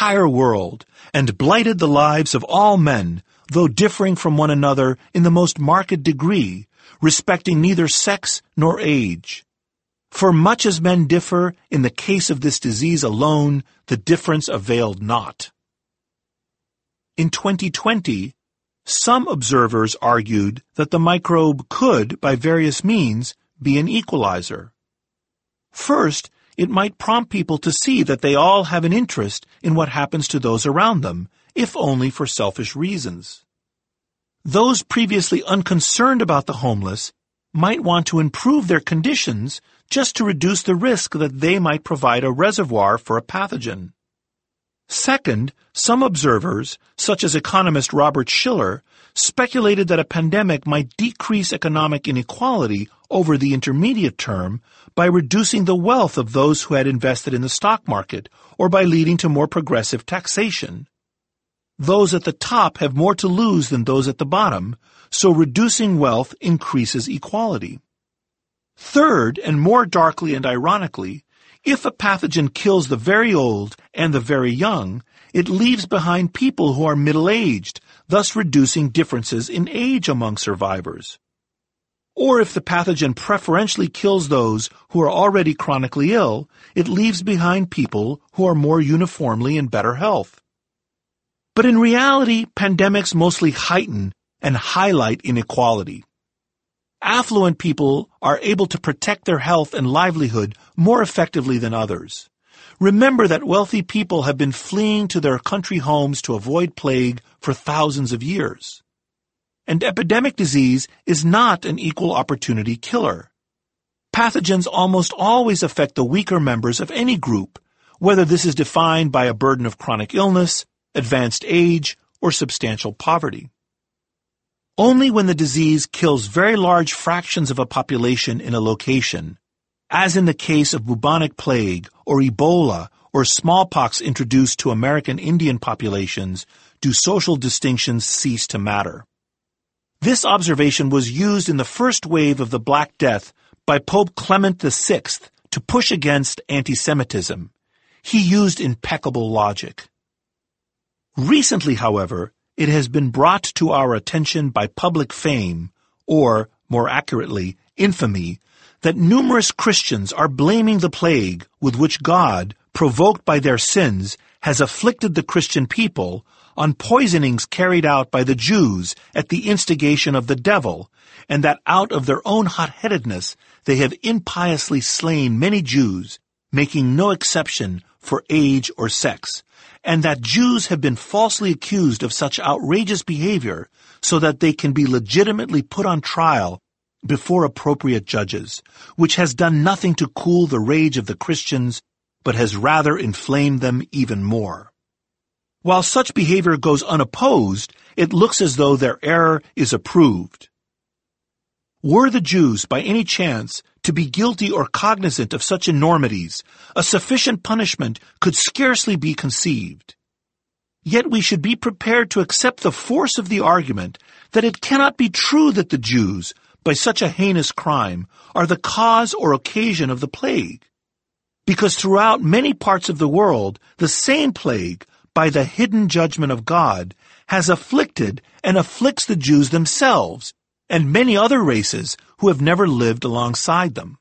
entire world and blighted the lives of all men, though differing from one another in the most marked degree, respecting neither sex nor age. For much as men differ, in the case of this disease alone, the difference availed not. In 2020, some observers argued that the microbe could, by various means, be an equalizer. First, it might prompt people to see that they all have an interest in what happens to those around them, if only for selfish reasons. Those previously unconcerned about the homeless might want to improve their conditions just to reduce the risk that they might provide a reservoir for a pathogen. Second, some observers, such as economist Robert Shiller, speculated that a pandemic might decrease economic inequality over the intermediate term by reducing the wealth of those who had invested in the stock market or by leading to more progressive taxation. Those at the top have more to lose than those at the bottom, so reducing wealth increases equality. Third, and more darkly and ironically, if a pathogen kills the very old and the very young, it leaves behind people who are middle-aged, thus reducing differences in age among survivors. Or if the pathogen preferentially kills those who are already chronically ill, it leaves behind people who are more uniformly in better health. But in reality, pandemics mostly heighten and highlight inequality. Affluent people are able to protect their health and livelihood more effectively than others. Remember that wealthy people have been fleeing to their country homes to avoid plague for thousands of years. And epidemic disease is not an equal opportunity killer. Pathogens almost always affect the weaker members of any group, whether this is defined by a burden of chronic illness, advanced age, or substantial poverty. Only when the disease kills very large fractions of a population in a location, as in the case of bubonic plague or Ebola or smallpox introduced to American Indian populations, do social distinctions cease to matter. This observation was used in the first wave of the Black Death by Pope Clement VI to push against anti-Semitism. He used impeccable logic. Recently, however, it has been brought to our attention by public fame, or, more accurately, infamy, that numerous Christians are blaming the plague with which God, provoked by their sins, has afflicted the Christian people on poisonings carried out by the Jews at the instigation of the devil, and that out of their own hot-headedness they have impiously slain many Jews, making no exception for age or sex, and that Jews have been falsely accused of such outrageous behavior so that they can be legitimately put on trial before appropriate judges, which has done nothing to cool the rage of the Christians, but has rather inflamed them even more. While such behavior goes unopposed, it looks as though their error is approved. Were the Jews, by any chance, to be guilty or cognizant of such enormities, a sufficient punishment could scarcely be conceived. Yet we should be prepared to accept the force of the argument that it cannot be true that the Jews, by such a heinous crime, are the cause or occasion of the plague. Because throughout many parts of the world, the same plague, by the hidden judgment of God, has afflicted and afflicts the Jews themselves, and many other races who have never lived alongside them.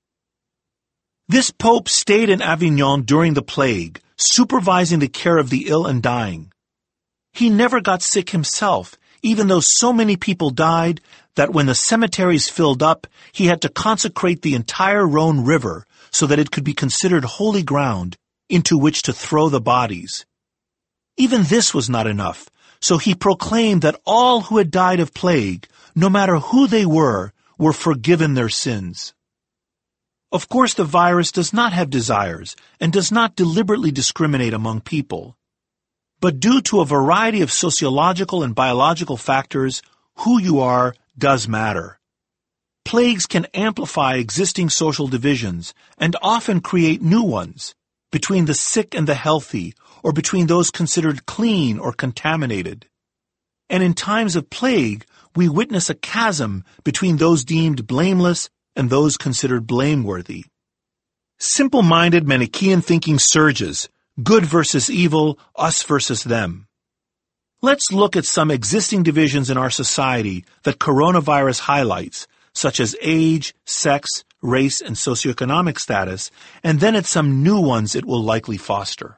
This pope stayed in Avignon during the plague, supervising the care of the ill and dying. He never got sick himself, even though so many people died that when the cemeteries filled up, he had to consecrate the entire Rhone River so that it could be considered holy ground into which to throw the bodies. Even this was not enough, so he proclaimed that all who had died of plague, no matter who they were forgiven their sins. Of course, the virus does not have desires and does not deliberately discriminate among people. But due to a variety of sociological and biological factors, who you are does matter. Plagues can amplify existing social divisions and often create new ones, between the sick and the healthy, or between those considered clean or contaminated. And in times of plague, we witness a chasm between those deemed blameless and those considered blameworthy. Simple-minded Manichaean thinking surges, good versus evil, us versus them. Let's look at some existing divisions in our society that coronavirus highlights, such as age, sex, race, and socioeconomic status, and then at some new ones it will likely foster.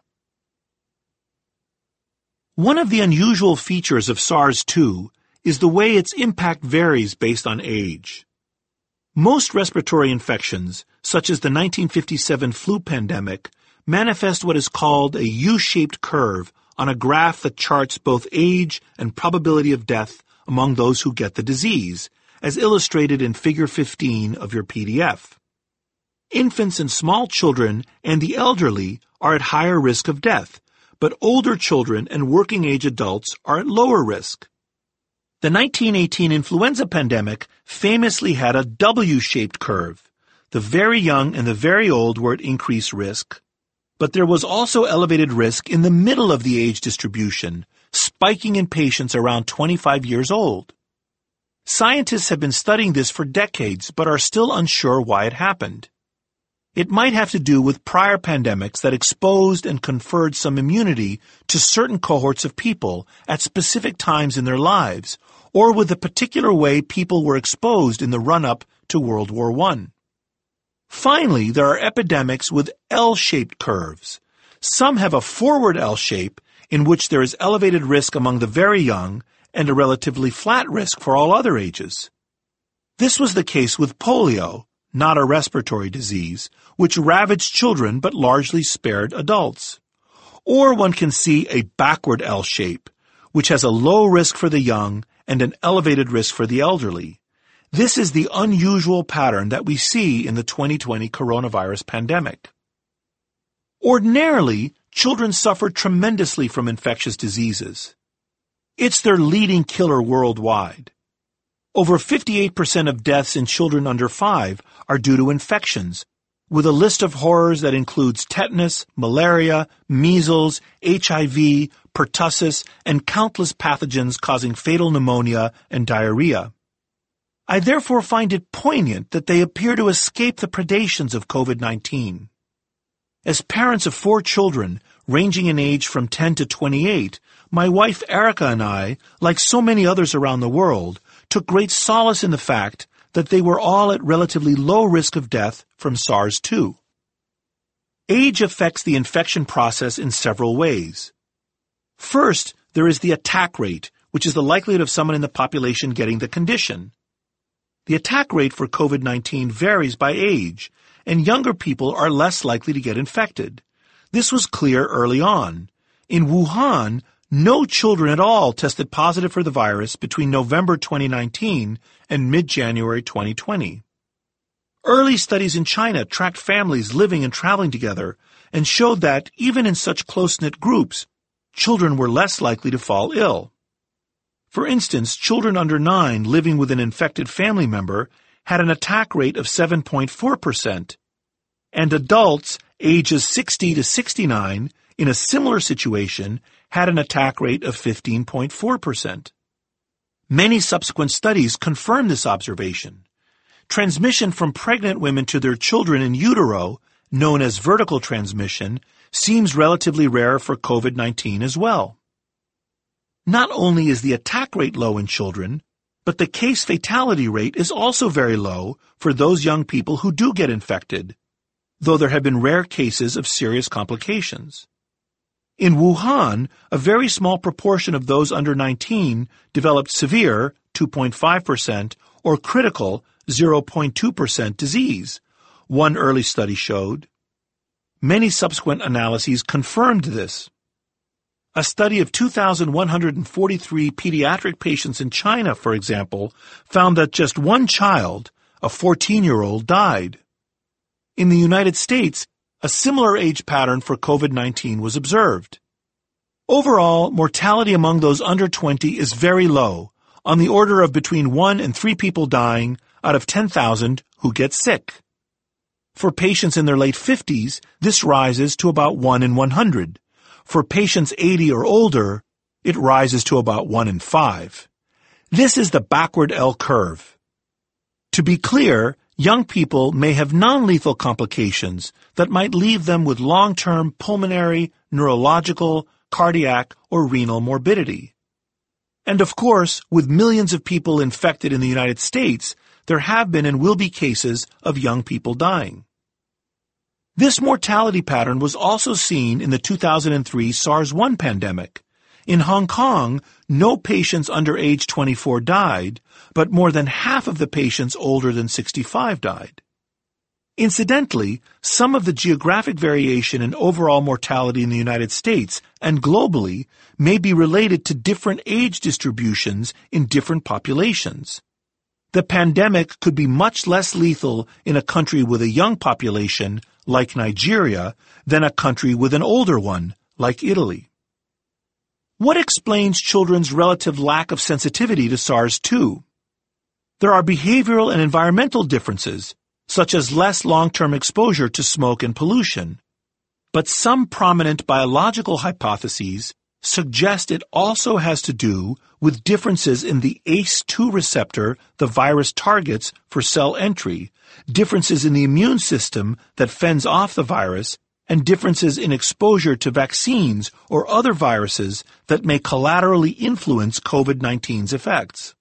One of the unusual features of SARS-2 is the way its impact varies based on age. Most respiratory infections, such as the 1957 flu pandemic, manifest what is called a U-shaped curve on a graph that charts both age and probability of death among those who get the disease, as illustrated in Figure 15 of your PDF. Infants and small children and the elderly are at higher risk of death, but older children and working-age adults are at lower risk. The 1918 influenza pandemic famously had a W-shaped curve. The very young and the very old were at increased risk, but there was also elevated risk in the middle of the age distribution, spiking in patients around 25 years old. Scientists have been studying this for decades, but are still unsure why it happened. It might have to do with prior pandemics that exposed and conferred some immunity to certain cohorts of people at specific times in their lives, or with the particular way people were exposed in the run-up to World War I. Finally, there are epidemics with L-shaped curves. Some have a forward L shape in which there is elevated risk among the very young and a relatively flat risk for all other ages. This was the case with polio, not a respiratory disease, which ravaged children but largely spared adults. Or one can see a backward L shape, which has a low risk for the young and an elevated risk for the elderly. This is the unusual pattern that we see in the 2020 coronavirus pandemic. Ordinarily, children suffer tremendously from infectious diseases. It's their leading killer worldwide. Over 58% of deaths in children under 5 are due to infections, with a list of horrors that includes tetanus, malaria, measles, HIV, pertussis, and countless pathogens causing fatal pneumonia and diarrhea. I therefore find it poignant that they appear to escape the predations of COVID-19. As parents of 4 children, ranging in age from 10 to 28, my wife Erica and I, like so many others around the world, took great solace in the fact that they were all at relatively low risk of death from SARS-2. Age affects the infection process in several ways. First, there is the attack rate, which is the likelihood of someone in the population getting the condition. The attack rate for COVID-19 varies by age, and younger people are less likely to get infected. This was clear early on. In Wuhan, no children at all tested positive for the virus between November 2019 and mid-January 2020. Early studies in China tracked families living and traveling together and showed that, even in such close-knit groups, children were less likely to fall ill. For instance, children under 9 living with an infected family member had an attack rate of 7.4%, and adults ages 60 to 69 in a similar situation had an attack rate of 15.4%. Many subsequent studies confirm this observation. Transmission from pregnant women to their children in utero, known as vertical transmission, seems relatively rare for COVID-19 as well. Not only is the attack rate low in children, but the case fatality rate is also very low for those young people who do get infected, though there have been rare cases of serious complications. In Wuhan, a very small proportion of those under 19 developed severe, 2.5%, or critical, 0.2% disease, one early study showed. Many subsequent analyses confirmed this. A study of 2,143 pediatric patients in China, for example, found that just one child, a 14-year-old, died. In the United States, a similar age pattern for COVID-19 was observed. Overall, mortality among those under 20 is very low, on the order of between 1 and 3 people dying out of 10,000 who get sick. For patients in their late 50s, this rises to about 1 in 100. For patients 80 or older, it rises to about 1 in 5. This is the backward L curve. To be clear, young people may have non-lethal complications that might leave them with long-term pulmonary, neurological, cardiac, or renal morbidity. And of course, with millions of people infected in the United States, there have been and will be cases of young people dying. This mortality pattern was also seen in the 2003 SARS-1 pandemic. In Hong Kong, no patients under age 24 died, but more than half of the patients older than 65 died. Incidentally, some of the geographic variation in overall mortality in the United States and globally may be related to different age distributions in different populations. The pandemic could be much less lethal in a country with a young population, like Nigeria, than a country with an older one, like Italy. What explains children's relative lack of sensitivity to SARS-2? There are behavioral and environmental differences, such as less long-term exposure to smoke and pollution. But some prominent biological hypotheses suggest it also has to do with differences in the ACE2 receptor the virus targets for cell entry, differences in the immune system that fends off the virus, and differences in exposure to vaccines or other viruses that may collaterally influence COVID-19's effects.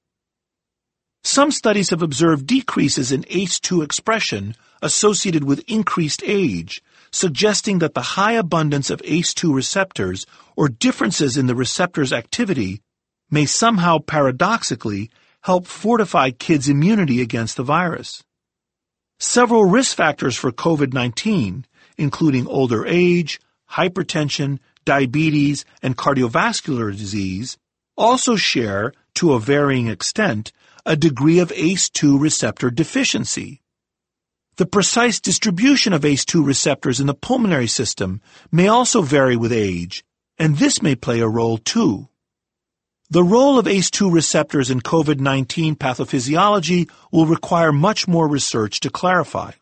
Some studies have observed decreases in ACE2 expression associated with increased age, suggesting that the high abundance of ACE2 receptors or differences in the receptor's activity may somehow paradoxically help fortify kids' immunity against the virus. Several risk factors for COVID-19, including older age, hypertension, diabetes, and cardiovascular disease, also share, to a varying extent, a degree of ACE2 receptor deficiency. The precise distribution of ACE2 receptors in the pulmonary system may also vary with age, and this may play a role too. The role of ACE2 receptors in COVID-19 pathophysiology will require much more research to clarify.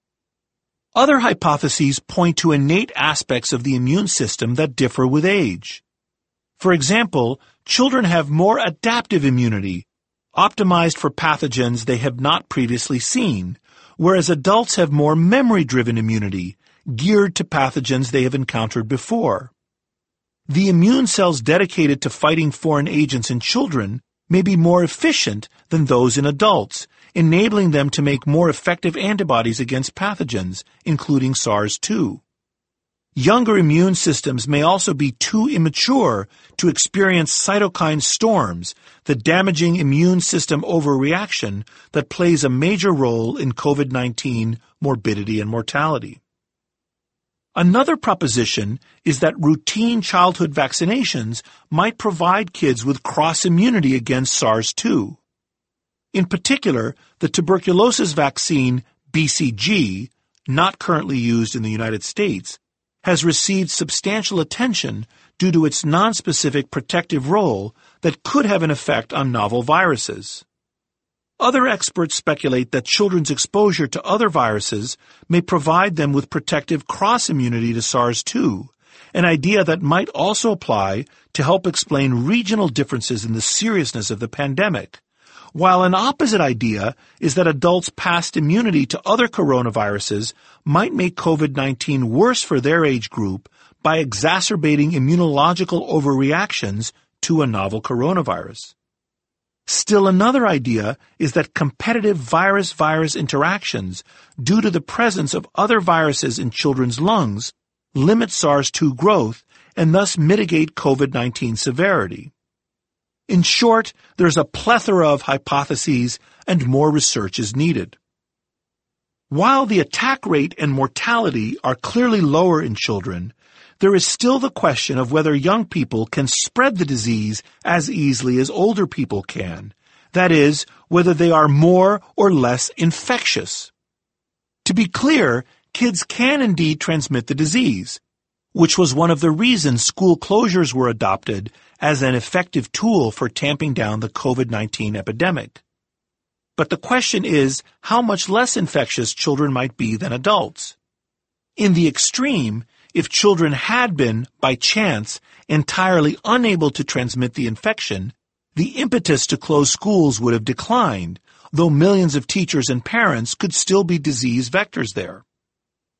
Other hypotheses point to innate aspects of the immune system that differ with age. For example, children have more adaptive immunity, optimized for pathogens they have not previously seen, whereas adults have more memory-driven immunity, geared to pathogens they have encountered before. The immune cells dedicated to fighting foreign agents in children may be more efficient than those in adults, enabling them to make more effective antibodies against pathogens, including SARS-2. Younger immune systems may also be too immature to experience cytokine storms, the damaging immune system overreaction that plays a major role in COVID-19 morbidity and mortality. Another proposition is that routine childhood vaccinations might provide kids with cross-immunity against SARS-2. In particular, the tuberculosis vaccine BCG, not currently used in the United States, has received substantial attention due to its nonspecific protective role that could have an effect on novel viruses. Other experts speculate that children's exposure to other viruses may provide them with protective cross-immunity to SARS-2, an idea that might also apply to help explain regional differences in the seriousness of the pandemic, while an opposite idea is that adults' past immunity to other coronaviruses might make COVID-19 worse for their age group by exacerbating immunological overreactions to a novel coronavirus. Still another idea is that competitive virus-virus interactions due to the presence of other viruses in children's lungs limit SARS-2 growth and thus mitigate COVID-19 severity. In short, there's a plethora of hypotheses and more research is needed. While the attack rate and mortality are clearly lower in children, there is still the question of whether young people can spread the disease as easily as older people can. That is, whether they are more or less infectious. To be clear, kids can indeed transmit the disease, which was one of the reasons school closures were adopted as an effective tool for tamping down the COVID-19 epidemic. But the question is how much less infectious children might be than adults. In the extreme, if children had been, by chance, entirely unable to transmit the infection, the impetus to close schools would have declined, though millions of teachers and parents could still be disease vectors there.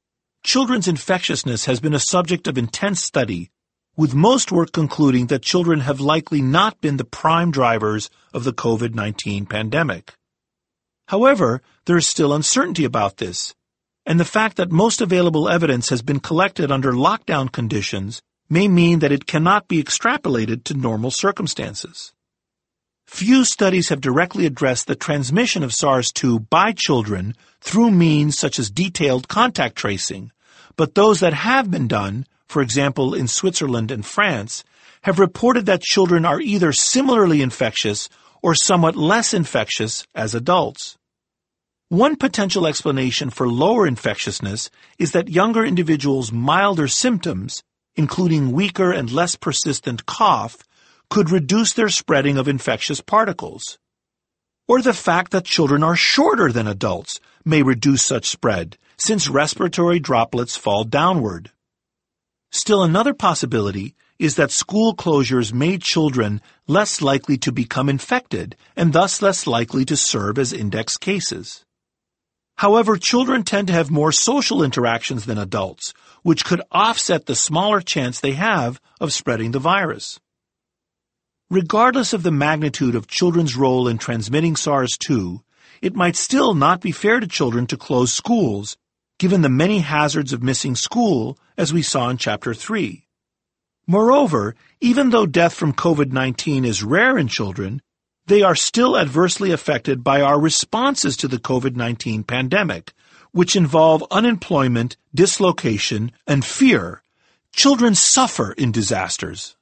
children's infectiousness has been a subject of intense study, with most work concluding that children have likely not been the prime drivers of the COVID-19 pandemic. However, there is still uncertainty about this, and the fact that most available evidence has been collected under lockdown conditions may mean that it cannot be extrapolated to normal circumstances. Few studies have directly addressed the transmission of SARS-2 by children through means such as detailed contact tracing, but those that have been done, for example in Switzerland and France, have reported that children are either similarly infectious or somewhat less infectious as adults. One potential explanation for lower infectiousness is that younger individuals' milder symptoms, including weaker and less persistent cough, could reduce their spreading of infectious particles. Or the fact that children are shorter than adults may reduce such spread, since respiratory droplets fall downward. Still another possibility is that school closures made children less likely to become infected and thus less likely to serve as index cases. However, children tend to have more social interactions than adults, which could offset the smaller chance they have of spreading the virus. Regardless of the magnitude of children's role in transmitting SARS-2, it might still not be fair to children to close schools, given the many hazards of missing school, as we saw in Chapter 3. Moreover, even though death from COVID-19 is rare in children, they are still adversely affected by our responses to the COVID-19 pandemic, which involve unemployment, dislocation, and fear. Children suffer in disasters.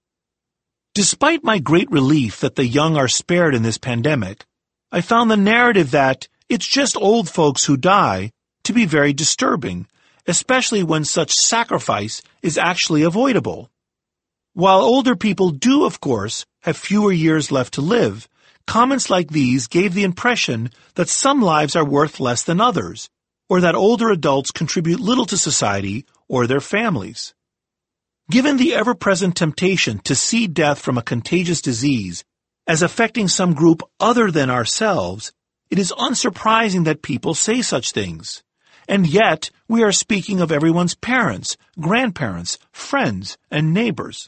Despite my great relief that the young are spared in this pandemic, I found the narrative that it's just old folks who die to be very disturbing, especially when such sacrifice is actually avoidable. While older people do, of course, have fewer years left to live, comments like these gave the impression that some lives are worth less than others, or that older adults contribute little to society or their families. Given the ever-present temptation to see death from a contagious disease as affecting some group other than ourselves, it is unsurprising that people say such things. And yet, we are speaking of everyone's parents, grandparents, friends, and neighbors.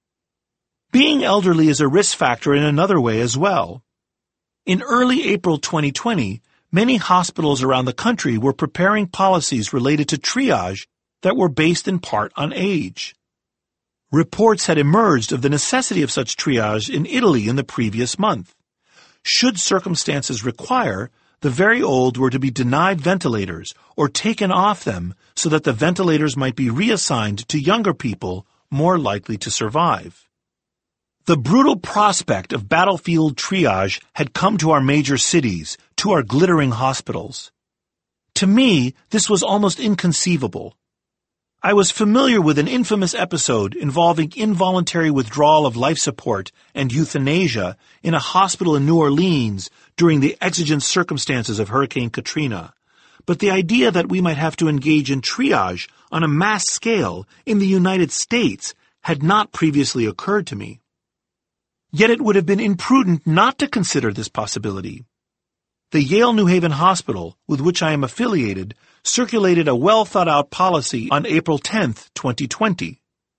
Being elderly is a risk factor in another way as well. In early April 2020, many hospitals around the country were preparing policies related to triage that were based in part on age. Reports had emerged of the necessity of such triage in Italy in the previous month. Should circumstances require, the very old were to be denied ventilators or taken off them so that the ventilators might be reassigned to younger people more likely to survive. The brutal prospect of battlefield triage had come to our major cities, to our glittering hospitals. To me, this was almost inconceivable. I was familiar with an infamous episode involving involuntary withdrawal of life support and euthanasia in a hospital in New Orleans during the exigent circumstances of Hurricane Katrina. But the idea that we might have to engage in triage on a mass scale in the United States had not previously occurred to me. Yet it would have been imprudent not to consider this possibility. The Yale New Haven Hospital, with which I am affiliated, circulated a well-thought-out policy on April 10, 2020.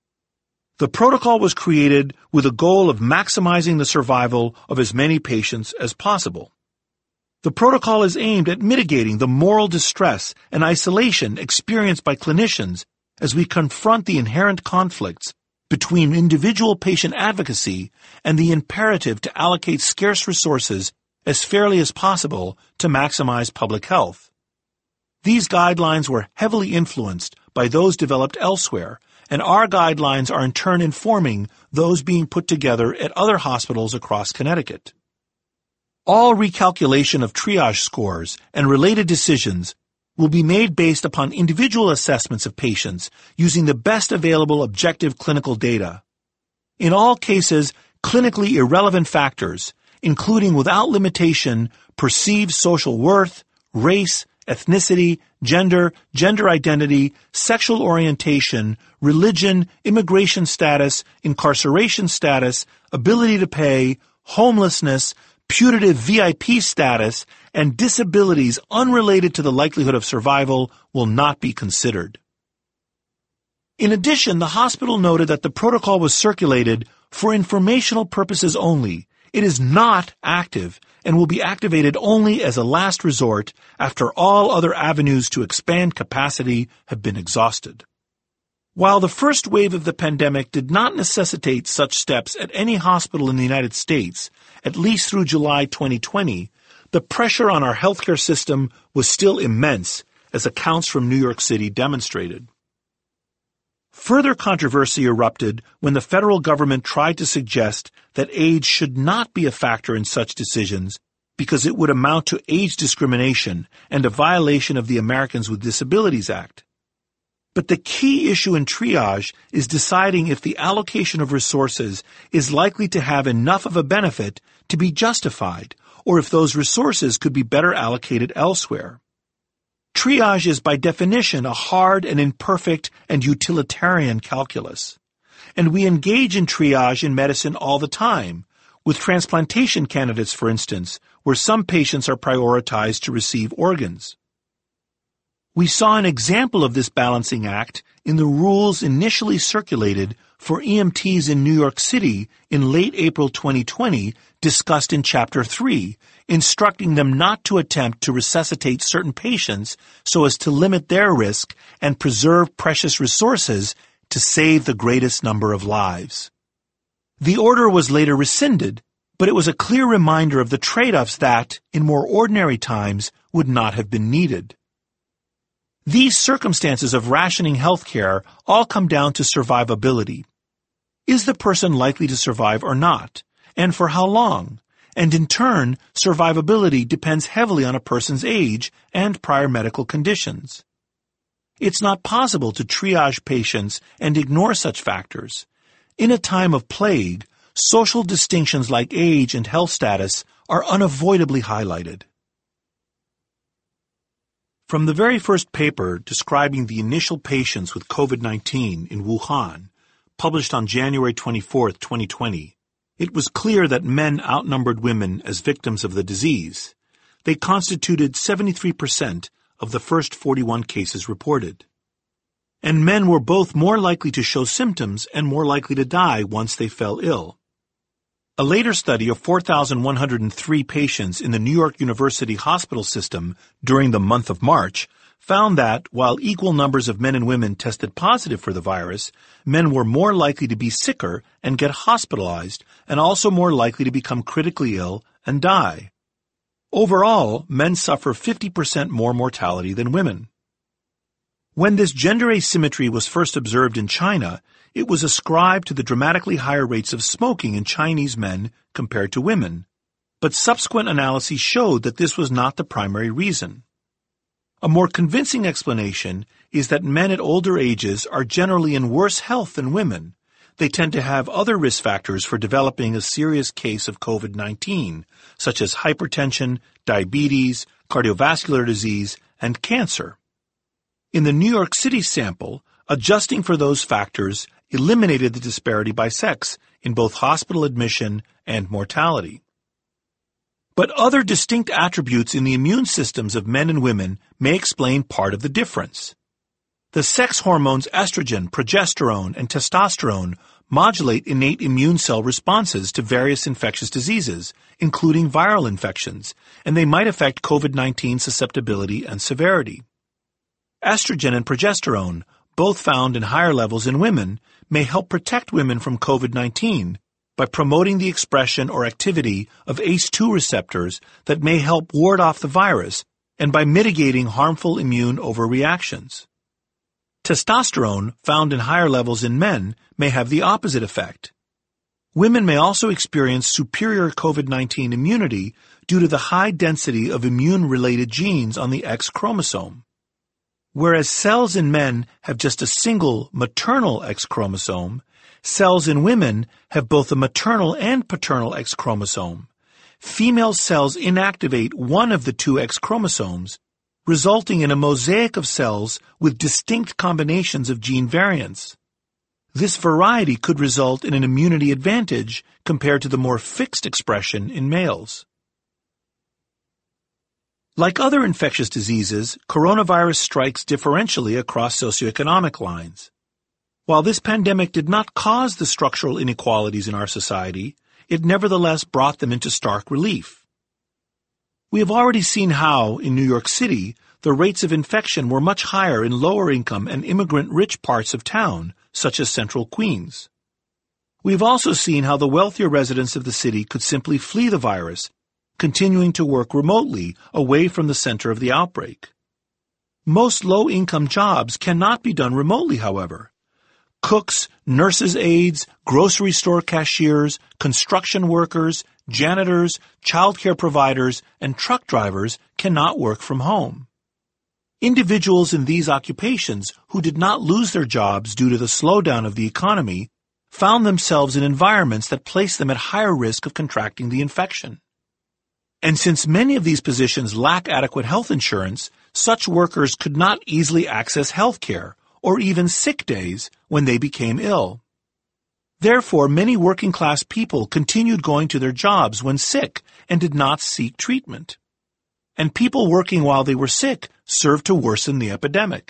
The protocol was created with a goal of maximizing the survival of as many patients as possible. The protocol is aimed at mitigating the moral distress and isolation experienced by clinicians as we confront the inherent conflicts between individual patient advocacy and the imperative to allocate scarce resources as fairly as possible to maximize public health. These guidelines were heavily influenced by those developed elsewhere, and our guidelines are in turn informing those being put together at other hospitals across Connecticut. All recalculation of triage scores and related decisions will be made based upon individual assessments of patients using the best available objective clinical data. In all cases, clinically irrelevant factors, including without limitation perceived social worth, race, ethnicity, gender identity, sexual orientation, religion, immigration status, incarceration status, ability to pay, homelessness, putative VIP status, and disabilities unrelated to the likelihood of survival will not be considered. In addition, the hospital noted that the protocol was circulated for informational purposes only. It is not active and will be activated only as a last resort after all other avenues to expand capacity have been exhausted. While the first wave of the pandemic did not necessitate such steps at any hospital in the United States, at least through July 2020, the pressure on our healthcare system was still immense, as accounts from New York City demonstrated. Further controversy erupted when the federal government tried to suggest that age should not be a factor in such decisions because it would amount to age discrimination and a violation of the Americans with Disabilities Act. But the key issue in triage is deciding if the allocation of resources is likely to have enough of a benefit to be justified, or if those resources could be better allocated elsewhere. Triage is by definition a hard and imperfect and utilitarian calculus. And we engage in triage in medicine all the time, with transplantation candidates, for instance, where some patients are prioritized to receive organs. We saw an example of this balancing act in the rules initially circulated for EMTs in New York City in late April 2020, discussed in Chapter 3, instructing them not to attempt to resuscitate certain patients so as to limit their risk and preserve precious resources to save the greatest number of lives. The order was later rescinded, but it was a clear reminder of the trade-offs that, in more ordinary times, would not have been needed. These circumstances of rationing healthcare all come down to survivability. Is the person likely to survive or not? And for how long? And in turn, survivability depends heavily on a person's age and prior medical conditions. It's not possible to triage patients and ignore such factors. In a time of plague, social distinctions like age and health status are unavoidably highlighted. From the very first paper describing the initial patients with COVID-19 in Wuhan, published on January 24, 2020, it was clear that men outnumbered women as victims of the disease. They constituted 73% of the first 41 cases reported. And men were both more likely to show symptoms and more likely to die once they fell ill. A later study of 4,103 patients in the New York University hospital system during the month of March found that, while equal numbers of men and women tested positive for the virus, men were more likely to be sicker and get hospitalized, and also more likely to become critically ill and die. Overall, men suffer 50% more mortality than women. When this gender asymmetry was first observed in China, it was ascribed to the dramatically higher rates of smoking in Chinese men compared to women, but subsequent analyses showed that this was not the primary reason. A more convincing explanation is that men at older ages are generally in worse health than women. They tend to have other risk factors for developing a serious case of COVID-19, such as hypertension, diabetes, cardiovascular disease, and cancer. In the New York City sample, adjusting for those factors eliminated the disparity by sex in both hospital admission and mortality. But other distinct attributes in the immune systems of men and women may explain part of the difference. The sex hormones estrogen, progesterone, and testosterone modulate innate immune cell responses to various infectious diseases, including viral infections, and they might affect COVID-19 susceptibility and severity. Estrogen and progesterone, both found in higher levels in women, may help protect women from COVID-19 by promoting the expression or activity of ACE2 receptors that may help ward off the virus and by mitigating harmful immune overreactions. Testosterone, found in higher levels in men, may have the opposite effect. Women may also experience superior COVID-19 immunity due to the high density of immune-related genes on the X chromosome. Whereas cells in men have just a single maternal X chromosome, cells in women have both a maternal and paternal X chromosome. Female cells inactivate one of the two X chromosomes, resulting in a mosaic of cells with distinct combinations of gene variants. This variety could result in an immunity advantage compared to the more fixed expression in males. Like other infectious diseases, coronavirus strikes differentially across socioeconomic lines. While this pandemic did not cause the structural inequalities in our society, it nevertheless brought them into stark relief. We have already seen how, in New York City, the rates of infection were much higher in lower-income and immigrant-rich parts of town, such as Central Queens. We have also seen how the wealthier residents of the city could simply flee the virus, continuing to work remotely away from the center of the outbreak. Most low-income jobs cannot be done remotely, however. Cooks, nurses' aides, grocery store cashiers, construction workers, janitors, childcare providers, and truck drivers cannot work from home. Individuals in these occupations who did not lose their jobs due to the slowdown of the economy found themselves in environments that placed them at higher risk of contracting the infection. And since many of these positions lack adequate health insurance, such workers could not easily access health care or even sick days when they became ill. Therefore, many working-class people continued going to their jobs when sick and did not seek treatment. And people working while they were sick served to worsen the epidemic.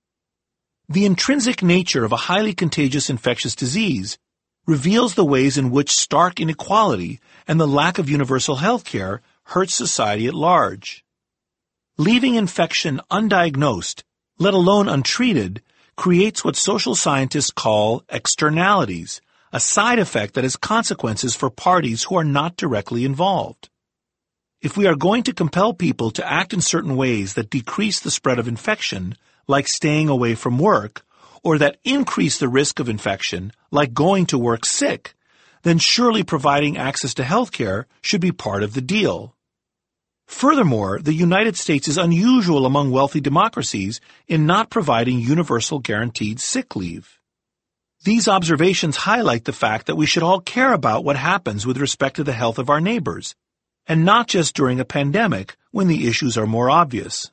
The intrinsic nature of a highly contagious infectious disease reveals the ways in which stark inequality and the lack of universal health care hurts society at large. Leaving infection undiagnosed, let alone untreated, creates what social scientists call externalities, a side effect that has consequences for parties who are not directly involved. If we are going to compel people to act in certain ways that decrease the spread of infection, like staying away from work, or that increase the risk of infection, like going to work sick, then surely providing access to health care should be part of the deal. Furthermore, the United States is unusual among wealthy democracies in not providing universal guaranteed sick leave. These observations highlight the fact that we should all care about what happens with respect to the health of our neighbors, and not just during a pandemic when the issues are more obvious.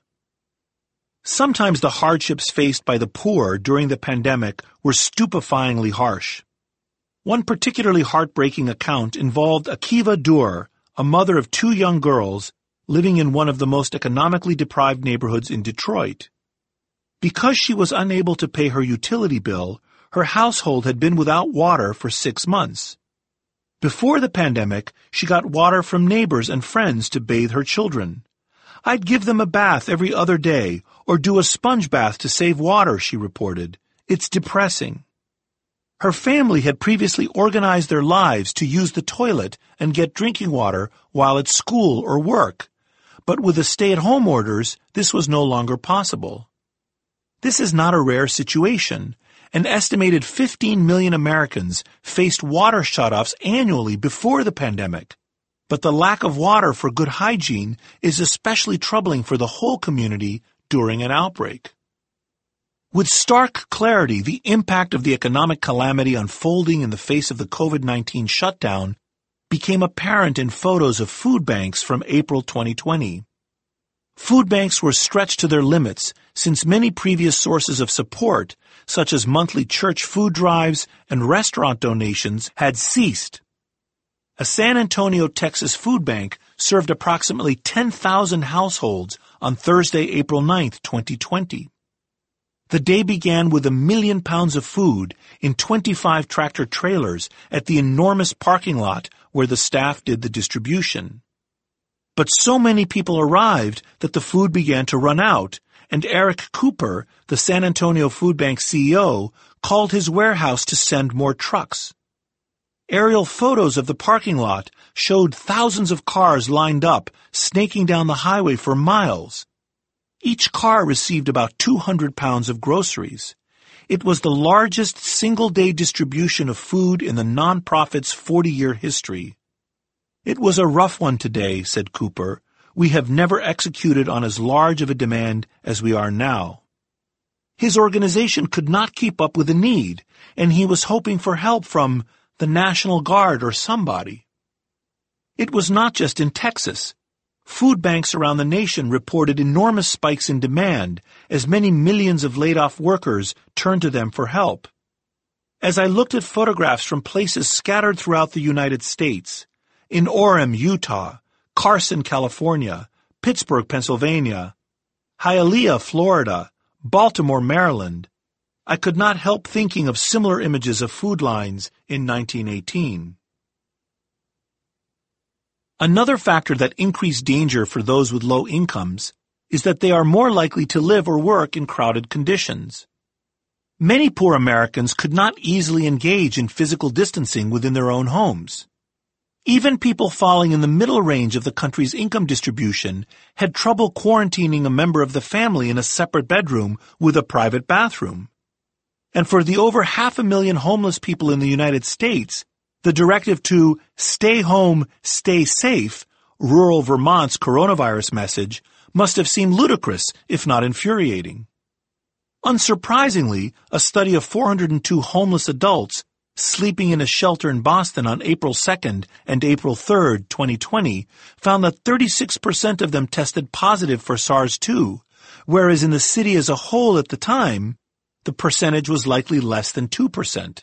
Sometimes the hardships faced by the poor during the pandemic were stupefyingly harsh. One particularly heartbreaking account involved Akiva Dur, a mother of 2 young girls, living in one of the most economically deprived neighborhoods in Detroit. Because she was unable to pay her utility bill, her household had been without water for 6 months. Before the pandemic, she got water from neighbors and friends to bathe her children. "I'd give them a bath every other day, or do a sponge bath to save water," she reported. "It's depressing." Her family had previously organized their lives to use the toilet and get drinking water while at school or work, but with the stay-at-home orders, this was no longer possible. This is not a rare situation. An estimated 15 million Americans faced water shutoffs annually before the pandemic, but the lack of water for good hygiene is especially troubling for the whole community during an outbreak. With stark clarity, the impact of the economic calamity unfolding in the face of the COVID-19 shutdown became apparent in photos of food banks from April 2020. Food banks were stretched to their limits since many previous sources of support, such as monthly church food drives and restaurant donations, had ceased. A San Antonio, Texas food bank served approximately 10,000 households on Thursday, April 9, 2020. The day began with 1 million pounds of food in 25 tractor trailers at the enormous parking lot where the staff did the distribution. But so many people arrived that the food began to run out, and Eric Cooper, the San Antonio Food Bank CEO, called his warehouse to send more trucks. Aerial photos of the parking lot showed thousands of cars lined up, snaking down the highway for miles. Each car received about 200 pounds of groceries. It was the largest single-day distribution of food in the nonprofit's 40-year history. "It was a rough one today," said Cooper. "We have never executed on as large of a demand as we are now." His organization could not keep up with the need, and he was hoping for help from the National Guard or somebody. It was not just in Texas. Food banks around the nation reported enormous spikes in demand as many millions of laid-off workers turned to them for help. As I looked at photographs from places scattered throughout the United States, in Orem, Utah, Carson, California, Pittsburgh, Pennsylvania, Hialeah, Florida, Baltimore, Maryland, I could not help thinking of similar images of food lines in 1918. Another factor that increased danger for those with low incomes is that they are more likely to live or work in crowded conditions. Many poor Americans could not easily engage in physical distancing within their own homes. Even people falling in the middle range of the country's income distribution had trouble quarantining a member of the family in a separate bedroom with a private bathroom. And for the over 500,000 homeless people in the United States, the directive to stay home, stay safe, rural Vermont's coronavirus message, must have seemed ludicrous, if not infuriating. Unsurprisingly, a study of 402 homeless adults sleeping in a shelter in Boston on April 2nd and April 3rd, 2020, found that 36% of them tested positive for SARS-2, whereas in the city as a whole at the time, the percentage was likely less than 2%.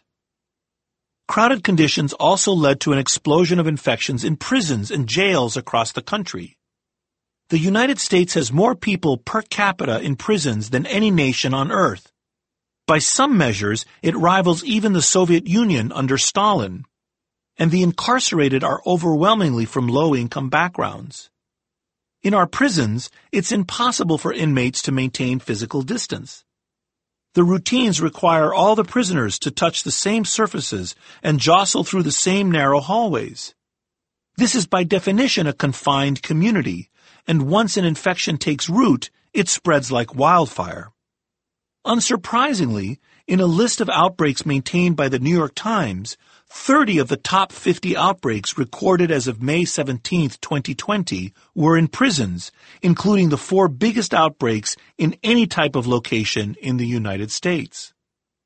Crowded conditions also led to an explosion of infections in prisons and jails across the country. The United States has more people per capita in prisons than any nation on earth. By some measures, it rivals even the Soviet Union under Stalin. And the incarcerated are overwhelmingly from low-income backgrounds. In our prisons, it's impossible for inmates to maintain physical distance. The routines require all the prisoners to touch the same surfaces and jostle through the same narrow hallways. This is by definition a confined community, and once an infection takes root, it spreads like wildfire. Unsurprisingly, in a list of outbreaks maintained by the New York Times, 30 of the top 50 outbreaks recorded as of May 17, 2020, were in prisons, including the 4 biggest outbreaks in any type of location in the United States.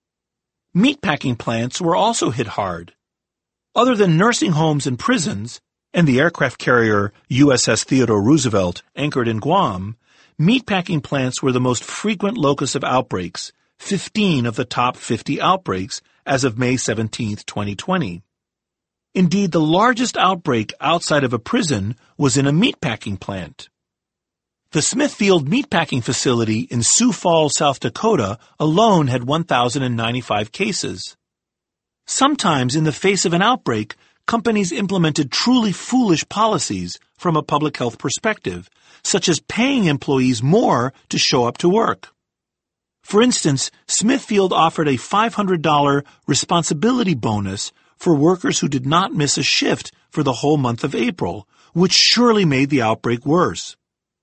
Meatpacking plants were also hit hard. Other than nursing homes and prisons, and the aircraft carrier USS Theodore Roosevelt anchored in Guam, meatpacking plants were the most frequent locus of outbreaks, 15 of the top 50 outbreaks as of May 17, 2020. Indeed, the largest outbreak outside of a prison was in a meatpacking plant. The Smithfield Meatpacking Facility in Sioux Falls, South Dakota alone had 1,095 cases. Sometimes, in the face of an outbreak, companies implemented truly foolish policies from a public health perspective, such as paying employees more to show up to work. For instance, Smithfield offered a $500 responsibility bonus for workers who did not miss a shift for the whole month of April, which surely made the outbreak worse.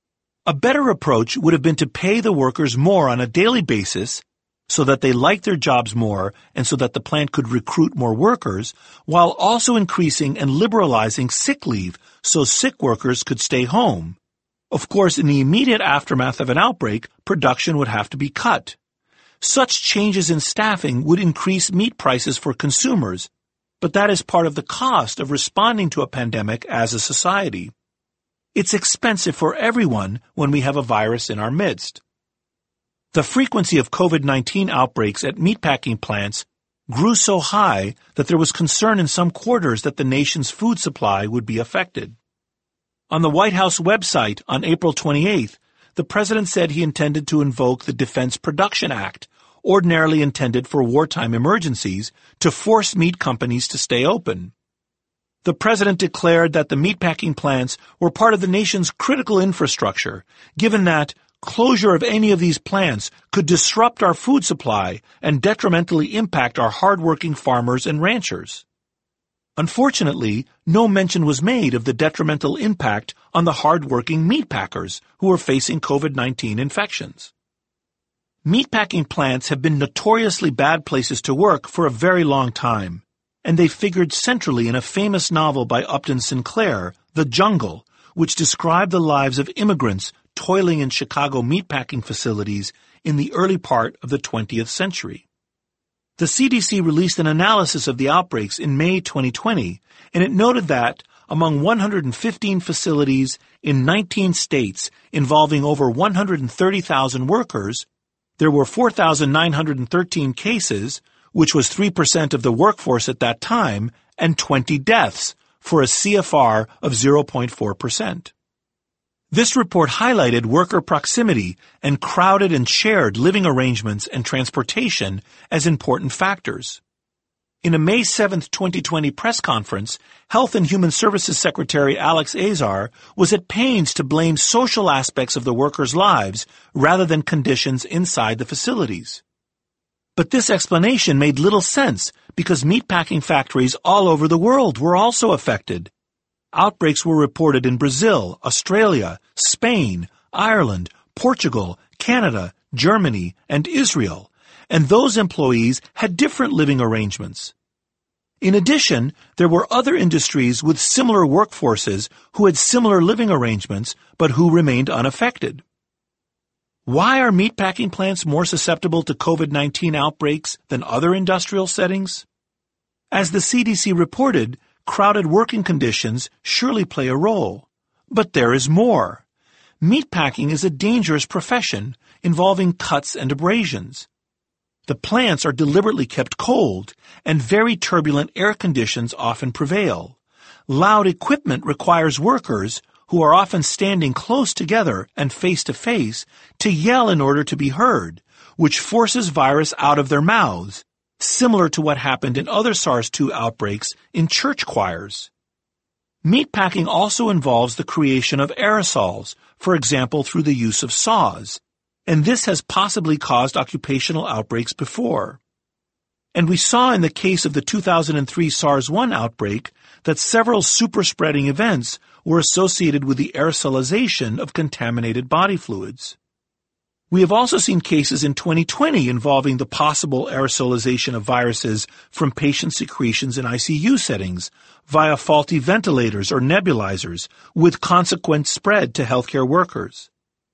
A better approach would have been to pay the workers more on a daily basis so that they liked their jobs more and so that the plant could recruit more workers, while also increasing and liberalizing sick leave so sick workers could stay home. Of course, in the immediate aftermath of an outbreak, production would have to be cut. Such changes in staffing would increase meat prices for consumers, but that is part of the cost of responding to a pandemic as a society. It's expensive for everyone when we have a virus in our midst. The frequency of COVID-19 outbreaks at meatpacking plants grew so high that there was concern in some quarters that the nation's food supply would be affected. On the White House website on April 28th, the president said he intended to invoke the Defense Production Act, ordinarily intended for wartime emergencies, to force meat companies to stay open. The president declared that the meatpacking plants were part of the nation's critical infrastructure, given that closure of any of these plants could disrupt our food supply and detrimentally impact our hardworking farmers and ranchers. Unfortunately, no mention was made of the detrimental impact on the hardworking meatpackers who are facing COVID-19 infections. Meatpacking plants have been notoriously bad places to work for a very long time, and they figured centrally in a famous novel by Upton Sinclair, The Jungle, which described the lives of immigrants toiling in Chicago meatpacking facilities in the early part of the 20th century. The CDC released an analysis of the outbreaks in May 2020, and it noted that among 115 facilities in 19 states involving over 130,000 workers, there were 4,913 cases, which was 3% of the workforce at that time, and 20 deaths, for a CFR of 0.4%. This report highlighted worker proximity and crowded and shared living arrangements and transportation as important factors. In a May 7, 2020 press conference, Health and Human Services Secretary Alex Azar was at pains to blame social aspects of the workers' lives rather than conditions inside the facilities. But this explanation made little sense because meatpacking factories all over the world were also affected. Outbreaks were reported in Brazil, Australia, Spain, Ireland, Portugal, Canada, Germany, and Israel, and those employees had different living arrangements. In addition, there were other industries with similar workforces who had similar living arrangements but who remained unaffected. Why are meatpacking plants more susceptible to COVID-19 outbreaks than other industrial settings? As the CDC reported, crowded working conditions surely play a role. But there is more. Meatpacking is a dangerous profession involving cuts and abrasions. The plants are deliberately kept cold, and very turbulent air conditions often prevail. Loud equipment requires workers, who are often standing close together and face-to-face, to yell in order to be heard, which forces virus out of their mouths, similar to what happened in other SARS-2 outbreaks in church choirs. Meatpacking also involves the creation of aerosols, for example through the use of saws, and this has possibly caused occupational outbreaks before. And we saw in the case of the 2003 SARS-1 outbreak that several super-spreading events were associated with the aerosolization of contaminated body fluids. We have also seen cases in 2020 involving the possible aerosolization of viruses from patient secretions in ICU settings via faulty ventilators or nebulizers, with consequent spread to healthcare workers.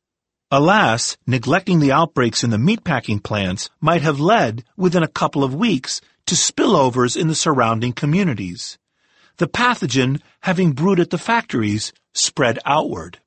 Alas, neglecting the outbreaks in the meatpacking plants might have led, within a couple of weeks, to spillovers in the surrounding communities. The pathogen, having brewed at the factories, spread outward.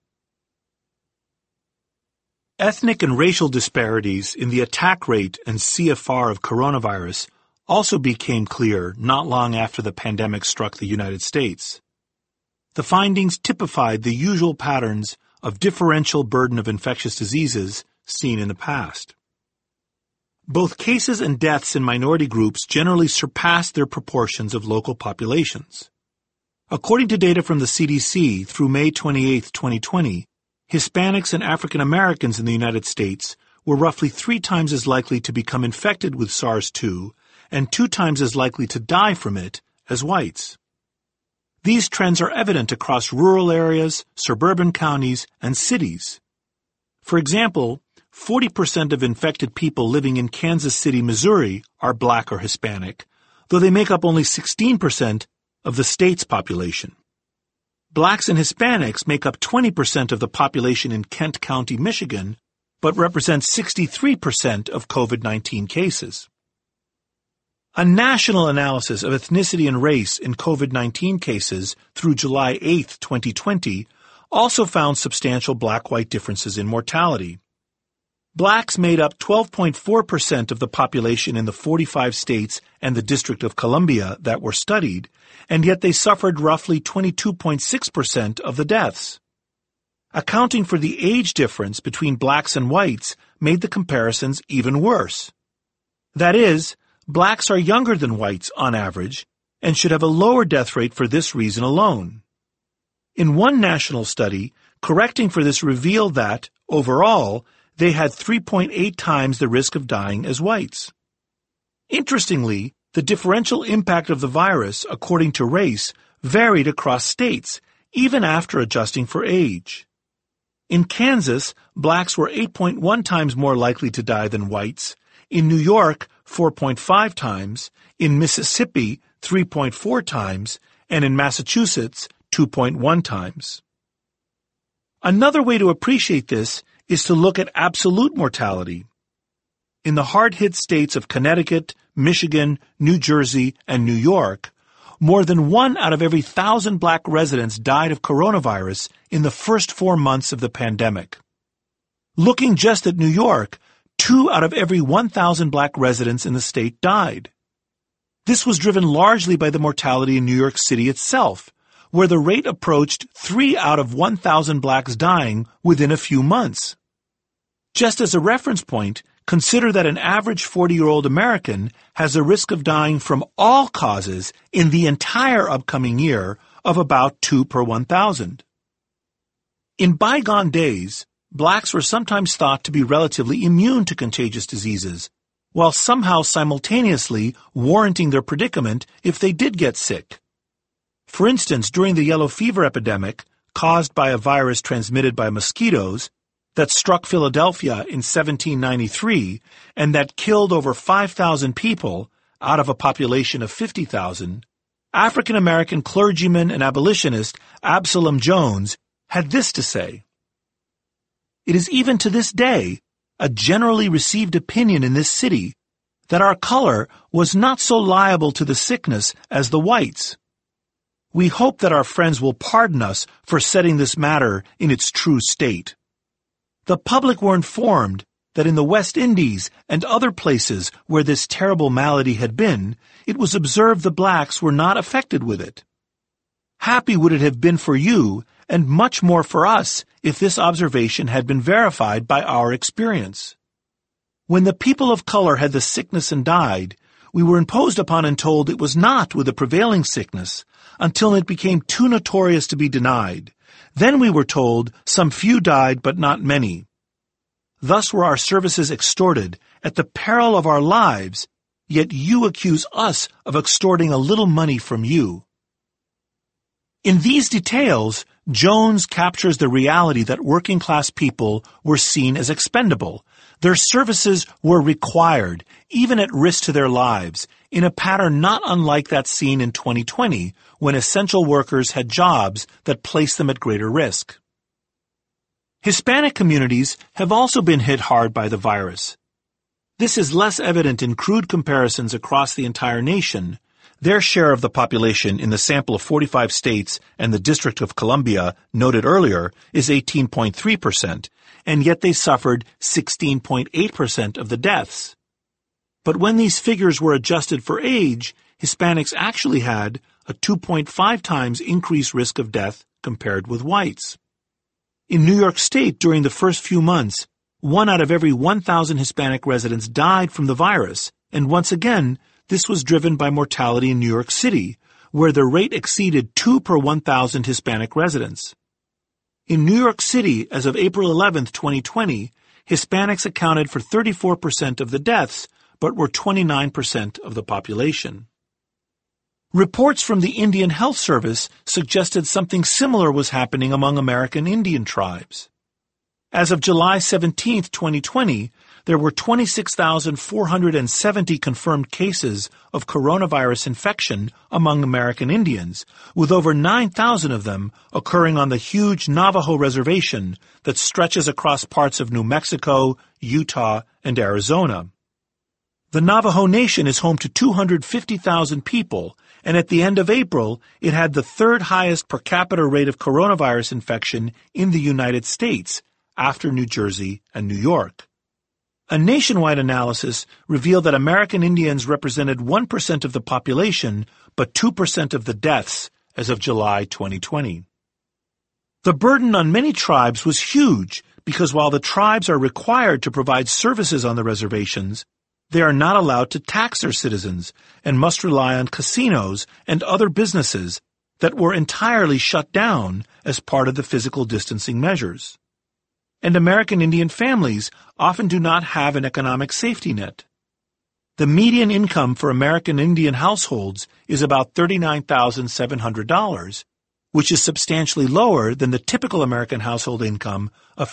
Ethnic and racial disparities in the attack rate and CFR of coronavirus also became clear not long after the pandemic struck the United States. The findings typified the usual patterns of differential burden of infectious diseases seen in the past. Both cases and deaths in minority groups generally surpassed their proportions of local populations. According to data from the CDC through May 28, 2020, Hispanics and African Americans in the United States were roughly 3 times as likely to become infected with SARS-2 and 2 times as likely to die from it as whites. These trends are evident across rural areas, suburban counties, and cities. For example, 40% of infected people living in Kansas City, Missouri are Black or Hispanic, though they make up only 16% of the state's population. Blacks and Hispanics make up 20% of the population in Kent County, Michigan, but represent 63% of COVID-19 cases. A national analysis of ethnicity and race in COVID-19 cases through July 8, 2020, also found substantial black-white differences in mortality. Blacks made up 12.4% of the population in the 45 states and the District of Columbia that were studied, and yet they suffered roughly 22.6% of the deaths. Accounting for the age difference between blacks and whites made the comparisons even worse. That is, blacks are younger than whites on average and should have a lower death rate for this reason alone. In one national study, correcting for this revealed that, overall, they had 3.8 times the risk of dying as whites. Interestingly, the differential impact of the virus, according to race, varied across states, even after adjusting for age. In Kansas, blacks were 8.1 times more likely to die than whites. In New York, 4.5 times. In Mississippi, 3.4 times. And in Massachusetts, 2.1 times. Another way to appreciate this is to look at absolute mortality. In the hard-hit states of Connecticut, Michigan, New Jersey, and New York, more than 1 out of every 1,000 black residents died of coronavirus in the first 4 months of the pandemic. Looking just at New York, 2 out of every 1,000 black residents in the state died. This was driven largely by the mortality in New York City itself, where the rate approached 3 out of 1,000 blacks dying within a few months. Just as a reference point, consider that an average 40-year-old American has a risk of dying from all causes in the entire upcoming year of about 2 per 1,000. In bygone days, blacks were sometimes thought to be relatively immune to contagious diseases, while somehow simultaneously warranting their predicament if they did get sick. For instance, during the yellow fever epidemic, caused by a virus transmitted by mosquitoes, that struck Philadelphia in 1793 and that killed over 5,000 people out of a population of 50,000, African-American clergyman and abolitionist Absalom Jones had this to say: "It is even to this day a generally received opinion in this city that our color was not so liable to the sickness as the whites. We hope that our friends will pardon us for setting this matter in its true state. The public were informed that in the West Indies and other places where this terrible malady had been, it was observed the blacks were not affected with it. Happy would it have been for you, and much more for us, if this observation had been verified by our experience. When the people of color had the sickness and died, we were imposed upon and told it was not with the prevailing sickness, until it became too notorious to be denied. Then we were told some few died, but not many. Thus were our services extorted at the peril of our lives, yet you accuse us of extorting a little money from you." In these details, Jones captures the reality that working-class people were seen as expendable. Their services were required, even at risk to their lives, in a pattern not unlike that seen in 2020, when essential workers had jobs that placed them at greater risk. Hispanic communities have also been hit hard by the virus. This is less evident in crude comparisons across the entire nation. Their share of the population in the sample of 45 states and the District of Columbia noted earlier is 18.3%, and yet they suffered 16.8% of the deaths. But when these figures were adjusted for age, Hispanics actually had a 2.5 times increased risk of death compared with whites. In New York State, during the first few months, 1 out of every 1,000 Hispanic residents died from the virus, and once again, this was driven by mortality in New York City, where the rate exceeded 2 per 1,000 Hispanic residents. In New York City, as of April 11, 2020, Hispanics accounted for 34% of the deaths, but were 29% of the population. Reports from the Indian Health Service suggested something similar was happening among American Indian tribes. As of July 17, 2020, there were 26,470 confirmed cases of coronavirus infection among American Indians, with over 9,000 of them occurring on the huge Navajo reservation that stretches across parts of New Mexico, Utah, and Arizona. The Navajo Nation is home to 250,000 people, and at the end of April, it had the third highest per capita rate of coronavirus infection in the United States, after New Jersey and New York. A nationwide analysis revealed that American Indians represented 1% of the population, but 2% of the deaths as of July 2020. The burden on many tribes was huge because while the tribes are required to provide services on the reservations, they are not allowed to tax their citizens and must rely on casinos and other businesses that were entirely shut down as part of the physical distancing measures. And American Indian families often do not have an economic safety net. The median income for American Indian households is about $39,700, which is substantially lower than the typical American household income of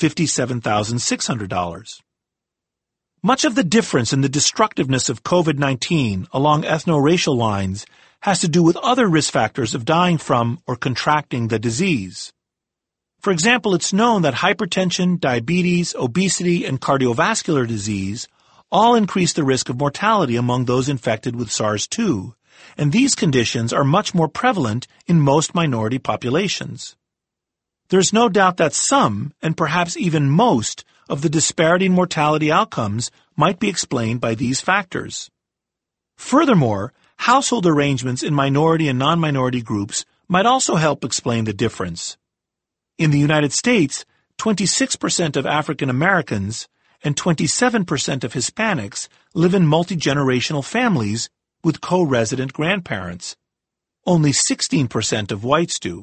$57,600. Much of the difference in the destructiveness of COVID-19 along ethno-racial lines has to do with other risk factors of dying from or contracting the disease. For example, it's known that hypertension, diabetes, obesity, and cardiovascular disease all increase the risk of mortality among those infected with SARS-2, and these conditions are much more prevalent in most minority populations. There's no doubt that some, and perhaps even most, of the disparity in mortality outcomes might be explained by these factors. Furthermore, household arrangements in minority and non-minority groups might also help explain the difference. In the United States, 26% of African Americans and 27% of Hispanics live in multi-generational families with co-resident grandparents. Only 16% of whites do.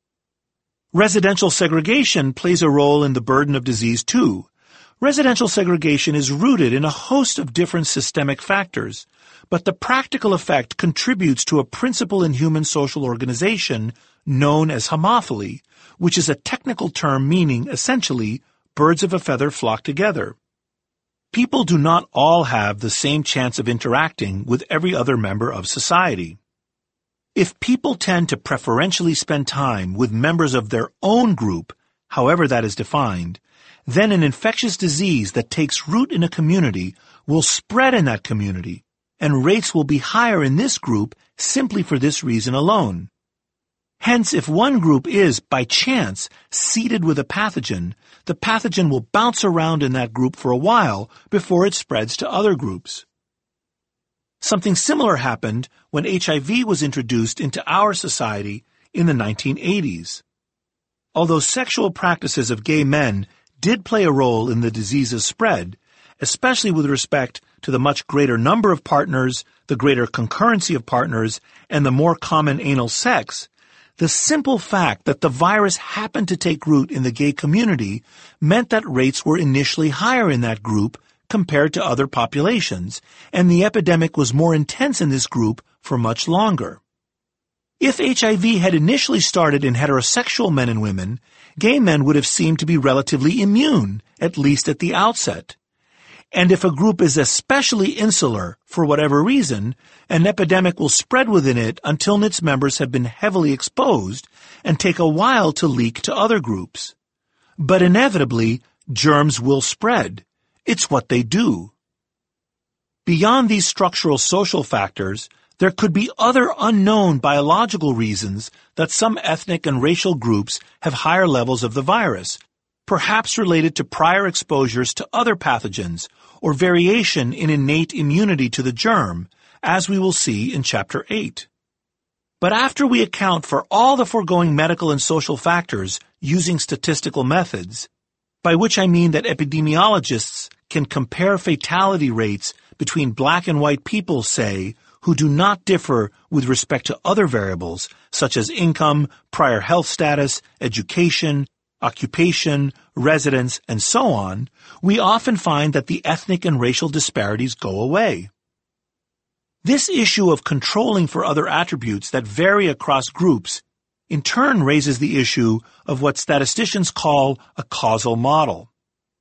Residential segregation plays a role in the burden of disease too. Residential segregation is rooted in a host of different systemic factors, but the practical effect contributes to a principle in human social organization known as homophily, which is a technical term meaning, essentially, birds of a feather flock together. People do not all have the same chance of interacting with every other member of society. If people tend to preferentially spend time with members of their own group, however that is defined, then an infectious disease that takes root in a community will spread in that community, and rates will be higher in this group simply for this reason alone. Hence, if one group is, by chance, seeded with a pathogen, the pathogen will bounce around in that group for a while before it spreads to other groups. Something similar happened when HIV was introduced into our society in the 1980s. Although sexual practices of gay men did play a role in the disease's spread, especially with respect to the much greater number of partners, the greater concurrency of partners, and the more common anal sex, the simple fact that the virus happened to take root in the gay community meant that rates were initially higher in that group compared to other populations, and the epidemic was more intense in this group for much longer. If HIV had initially started in heterosexual men and women, gay men would have seemed to be relatively immune, at least at the outset. And if a group is especially insular, for whatever reason, an epidemic will spread within it until its members have been heavily exposed and take a while to leak to other groups. But inevitably, germs will spread. It's what they do. Beyond these structural social factors, there could be other unknown biological reasons that some ethnic and racial groups have higher levels of the virus, perhaps related to prior exposures to other pathogens or variation in innate immunity to the germ, as we will see in Chapter 8. But after we account for all the foregoing medical and social factors using statistical methods, by which I mean that epidemiologists can compare fatality rates between black and white people, say, who do not differ with respect to other variables such as income, prior health status, education, occupation, residence, and so on, we often find that the ethnic and racial disparities go away. This issue of controlling for other attributes that vary across groups in turn raises the issue of what statisticians call a causal model.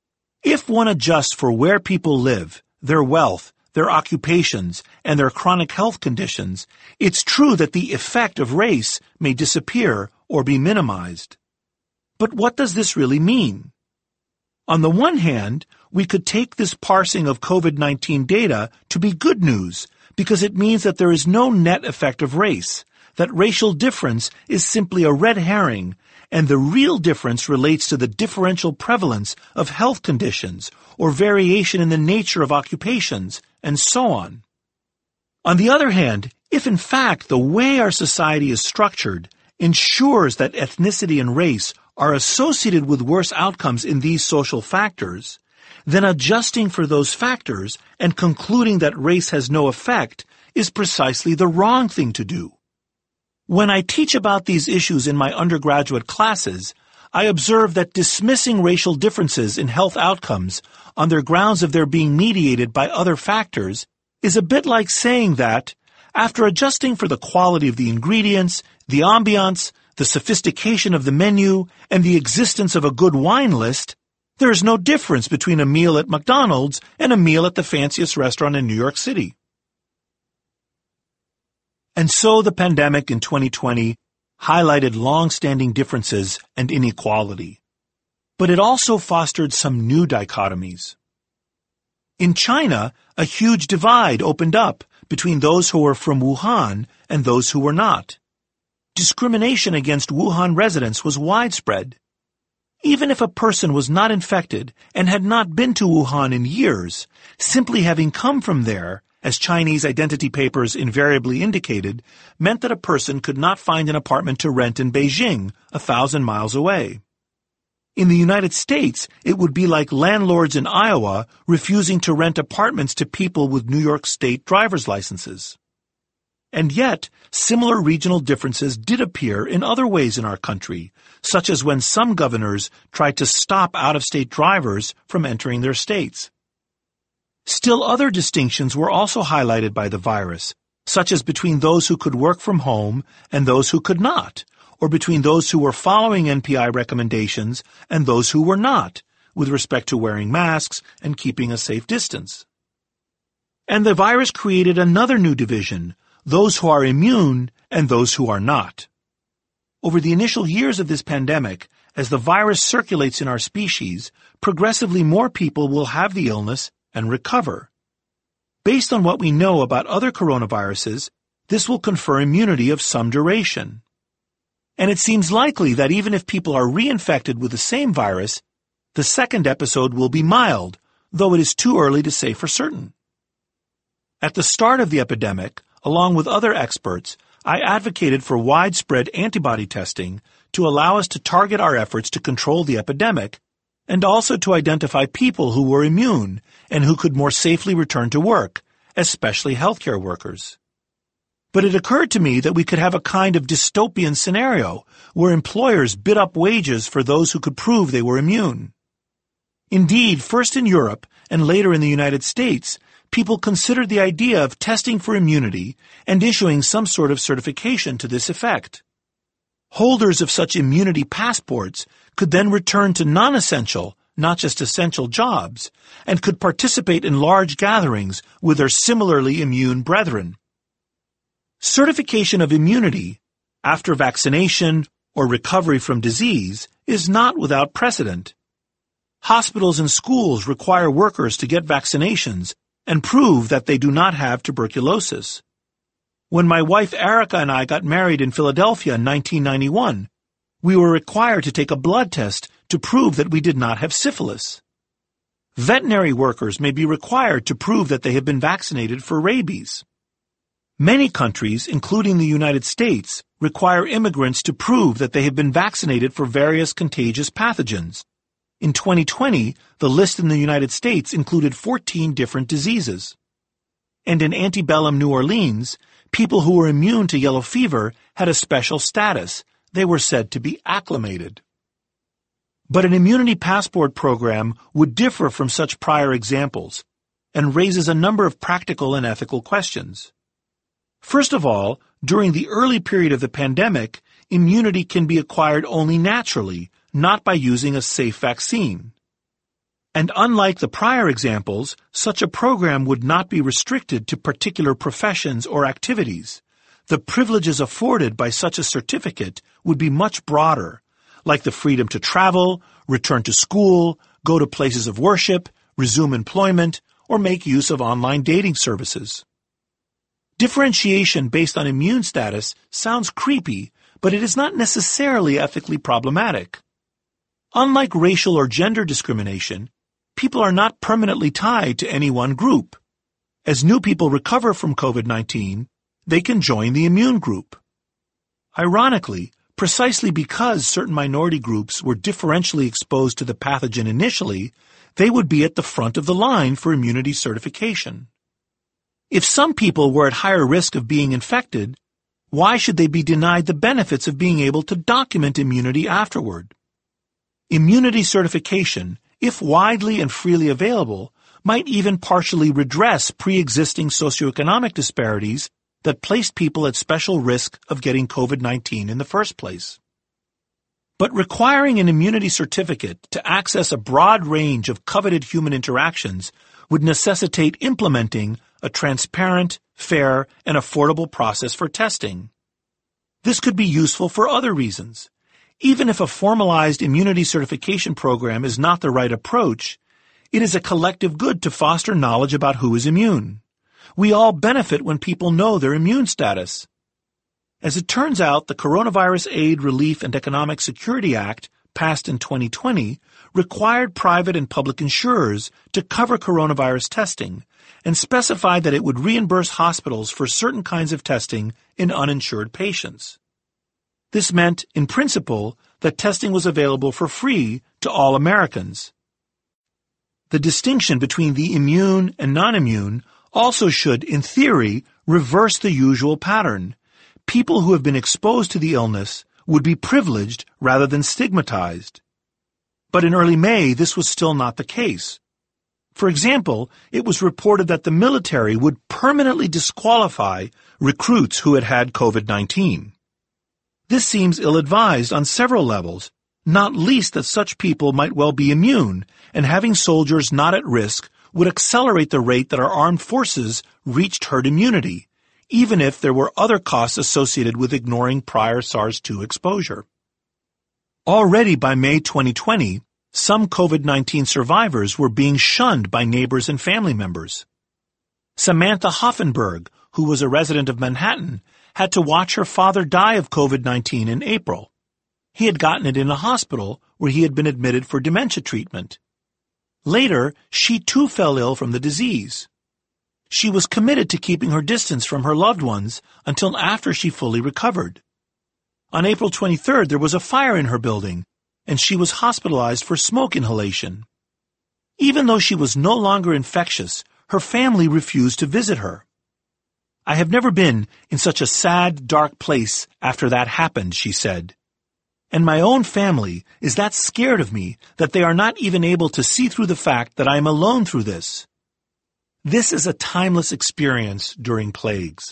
If one adjusts for where people live, their wealth, their occupations, and their chronic health conditions, it's true that the effect of race may disappear or be minimized. But what does this really mean? On the one hand, we could take this parsing of COVID-19 data to be good news because it means that there is no net effect of race, that racial difference is simply a red herring, and the real difference relates to the differential prevalence of health conditions or variation in the nature of occupations, and so on. On the other hand, if in fact the way our society is structured ensures that ethnicity and race are associated with worse outcomes in these social factors, then adjusting for those factors and concluding that race has no effect is precisely the wrong thing to do. When I teach about these issues in my undergraduate classes, I observe that dismissing racial differences in health outcomes on their grounds of their being mediated by other factors is a bit like saying that, after adjusting for the quality of the ingredients, the ambiance, the sophistication of the menu, and the existence of a good wine list, there is no difference between a meal at McDonald's and a meal at the fanciest restaurant in New York City. And so the pandemic in 2020 highlighted long-standing differences and inequality. But it also fostered some new dichotomies. In China, a huge divide opened up between those who were from Wuhan and those who were not. Discrimination against Wuhan residents was widespread. Even if a person was not infected and had not been to Wuhan in years, simply having come from there, as Chinese identity papers invariably indicated, meant that a person could not find an apartment to rent in Beijing, 1,000 miles away. In the United States, it would be like landlords in Iowa refusing to rent apartments to people with New York State driver's licenses. And yet, similar regional differences did appear in other ways in our country, such as when some governors tried to stop out-of-state drivers from entering their states. Still other distinctions were also highlighted by the virus, such as between those who could work from home and those who could not, or between those who were following NPI recommendations and those who were not, with respect to wearing masks and keeping a safe distance. And the virus created another new division, those who are immune and those who are not. Over the initial years of this pandemic, as the virus circulates in our species, progressively more people will have the illness and recover. Based on what we know about other coronaviruses, this will confer immunity of some duration. And it seems likely that even if people are reinfected with the same virus, the second episode will be mild, though it is too early to say for certain. At the start of the epidemic, along with other experts, I advocated for widespread antibody testing to allow us to target our efforts to control the epidemic and also to identify people who were immune and who could more safely return to work, especially healthcare workers. But it occurred to me that we could have a kind of dystopian scenario where employers bid up wages for those who could prove they were immune. Indeed, first in Europe and later in the United States, people considered the idea of testing for immunity and issuing some sort of certification to this effect. Holders of such immunity passports could then return to non-essential, not just essential jobs, and could participate in large gatherings with their similarly immune brethren. Certification of immunity, after vaccination or recovery from disease, is not without precedent. Hospitals and schools require workers to get vaccinations and prove that they do not have tuberculosis. When my wife Erica and I got married in Philadelphia in 1991, we were required to take a blood test to prove that we did not have syphilis. Veterinary workers may be required to prove that they have been vaccinated for rabies. Many countries, including the United States, require immigrants to prove that they have been vaccinated for various contagious pathogens. In 2020, the list in the United States included 14 different diseases. And in antebellum New Orleans, people who were immune to yellow fever had a special status. They were said to be acclimated. But an immunity passport program would differ from such prior examples and raises a number of practical and ethical questions. First of all, during the early period of the pandemic, immunity can be acquired only naturally, not by using a safe vaccine. And unlike the prior examples, such a program would not be restricted to particular professions or activities. The privileges afforded by such a certificate would be much broader, like the freedom to travel, return to school, go to places of worship, resume employment, or make use of online dating services. Differentiation based on immune status sounds creepy, but it is not necessarily ethically problematic. Unlike racial or gender discrimination, people are not permanently tied to any one group. As new people recover from COVID-19, they can join the immune group. Ironically, precisely because certain minority groups were differentially exposed to the pathogen initially, they would be at the front of the line for immunity certification. If some people were at higher risk of being infected, why should they be denied the benefits of being able to document immunity afterward? Immunity certification, if widely and freely available, might even partially redress pre-existing socioeconomic disparities that placed people at special risk of getting COVID-19 in the first place. But requiring an immunity certificate to access a broad range of coveted human interactions would necessitate implementing a transparent, fair, and affordable process for testing. This could be useful for other reasons. Even if a formalized immunity certification program is not the right approach, it is a collective good to foster knowledge about who is immune. We all benefit when people know their immune status. As it turns out, the Coronavirus Aid, Relief, and Economic Security Act, passed in 2020 required private and public insurers to cover coronavirus testing and specified that it would reimburse hospitals for certain kinds of testing in uninsured patients. This meant, in principle, that testing was available for free to all Americans. The distinction between the immune and non-immune also should, in theory, reverse the usual pattern. People who have been exposed to the illness would be privileged rather than stigmatized. But in early May, this was still not the case. For example, it was reported that the military would permanently disqualify recruits who had had COVID-19. This seems ill-advised on several levels, not least that such people might well be immune, and having soldiers not at risk would accelerate the rate that our armed forces reached herd immunity, even if there were other costs associated with ignoring prior SARS-2 exposure. Already by May 2020, some COVID-19 survivors were being shunned by neighbors and family members. Samantha Hoffenberg, who was a resident of Manhattan, had to watch her father die of COVID-19 in April. He had gotten it in a hospital where he had been admitted for dementia treatment. Later, she too fell ill from the disease. She was committed to keeping her distance from her loved ones until after she fully recovered. On April 23rd, there was a fire in her building, and she was hospitalized for smoke inhalation. Even though she was no longer infectious, her family refused to visit her. "I have never been in such a sad, dark place after that happened," she said. "And my own family is that scared of me that they are not even able to see through the fact that I am alone through this." This is a timeless experience during plagues.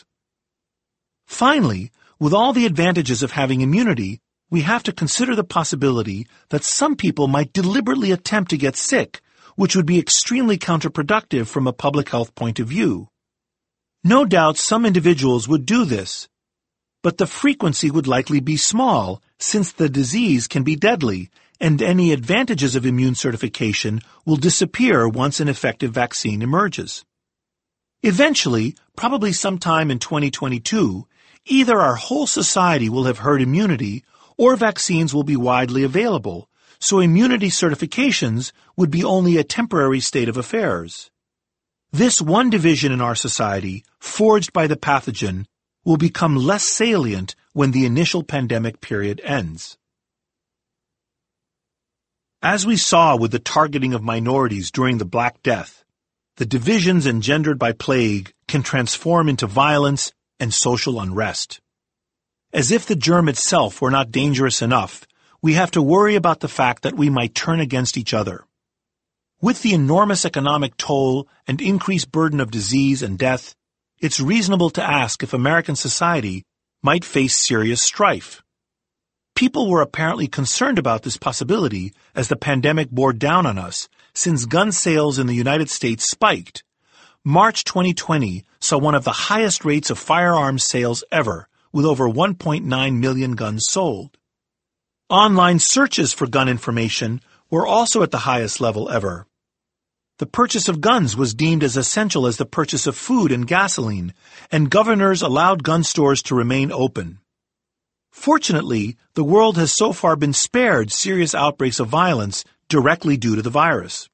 Finally, with all the advantages of having immunity, we have to consider the possibility that some people might deliberately attempt to get sick, which would be extremely counterproductive from a public health point of view. No doubt some individuals would do this, but the frequency would likely be small, since the disease can be deadly, and any advantages of immune certification will disappear once an effective vaccine emerges. Eventually, probably sometime in 2022, either our whole society will have herd immunity or vaccines will be widely available, so immunity certifications would be only a temporary state of affairs. This one division in our society, forged by the pathogen, will become less salient when the initial pandemic period ends. As we saw with the targeting of minorities during the Black Death, the divisions engendered by plague can transform into violence and social unrest. As if the germ itself were not dangerous enough, we have to worry about the fact that we might turn against each other. With the enormous economic toll and increased burden of disease and death, it's reasonable to ask if American society might face serious strife. People were apparently concerned about this possibility as the pandemic bore down on us, since gun sales in the United States spiked. March 2020 saw one of the highest rates of firearms sales ever, with over 1.9 million guns sold. Online searches for gun information were also at the highest level ever. The purchase of guns was deemed as essential as the purchase of food and gasoline, and governors allowed gun stores to remain open. Fortunately, the world has so far been spared serious outbreaks of violence directly due to the virus.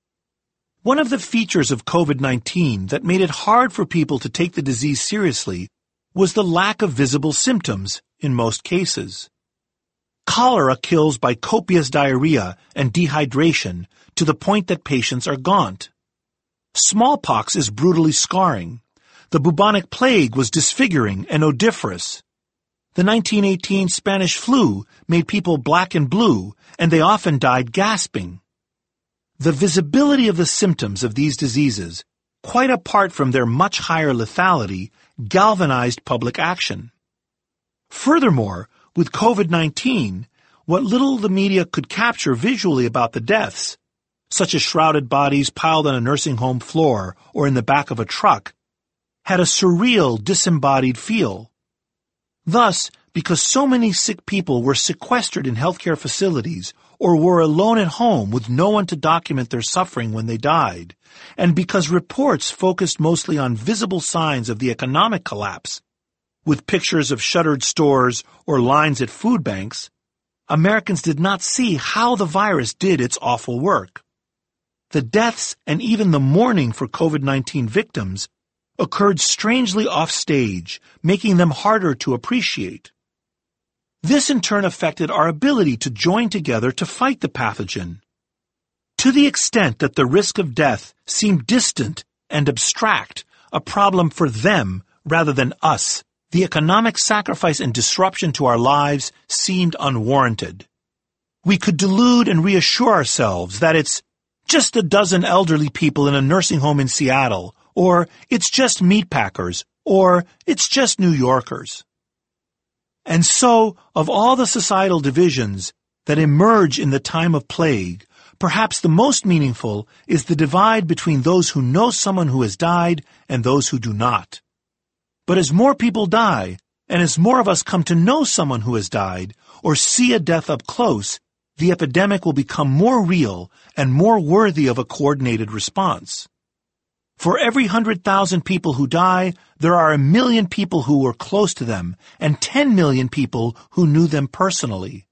One of the features of COVID-19 that made it hard for people to take the disease seriously was the lack of visible symptoms in most cases. Cholera kills by copious diarrhea and dehydration to the point that patients are gaunt. Smallpox is brutally scarring. The bubonic plague was disfiguring and odoriferous. The 1918 Spanish flu made people black and blue, and they often died gasping. The visibility of the symptoms of these diseases, quite apart from their much higher lethality, galvanized public action. Furthermore, with COVID-19, what little the media could capture visually about the deaths, such as shrouded bodies piled on a nursing home floor or in the back of a truck, had a surreal, disembodied feel. Thus, because so many sick people were sequestered in healthcare facilities or were alone at home with no one to document their suffering when they died, and because reports focused mostly on visible signs of the economic collapse, with pictures of shuttered stores or lines at food banks, Americans did not see how the virus did its awful work. The deaths and even the mourning for COVID-19 victims occurred strangely offstage, making them harder to appreciate. This in turn affected our ability to join together to fight the pathogen. To the extent that the risk of death seemed distant and abstract, a problem for them rather than us, the economic sacrifice and disruption to our lives seemed unwarranted. We could delude and reassure ourselves that it's just a dozen elderly people in a nursing home in Seattle, or it's just meatpackers, or it's just New Yorkers. And so, of all the societal divisions that emerge in the time of plague, perhaps the most meaningful is the divide between those who know someone who has died and those who do not. But as more people die, and as more of us come to know someone who has died, or see a death up close, the epidemic will become more real and more worthy of a coordinated response. For every 100,000 people who die, there are 1 million people who were close to them and 10 million people who knew them personally.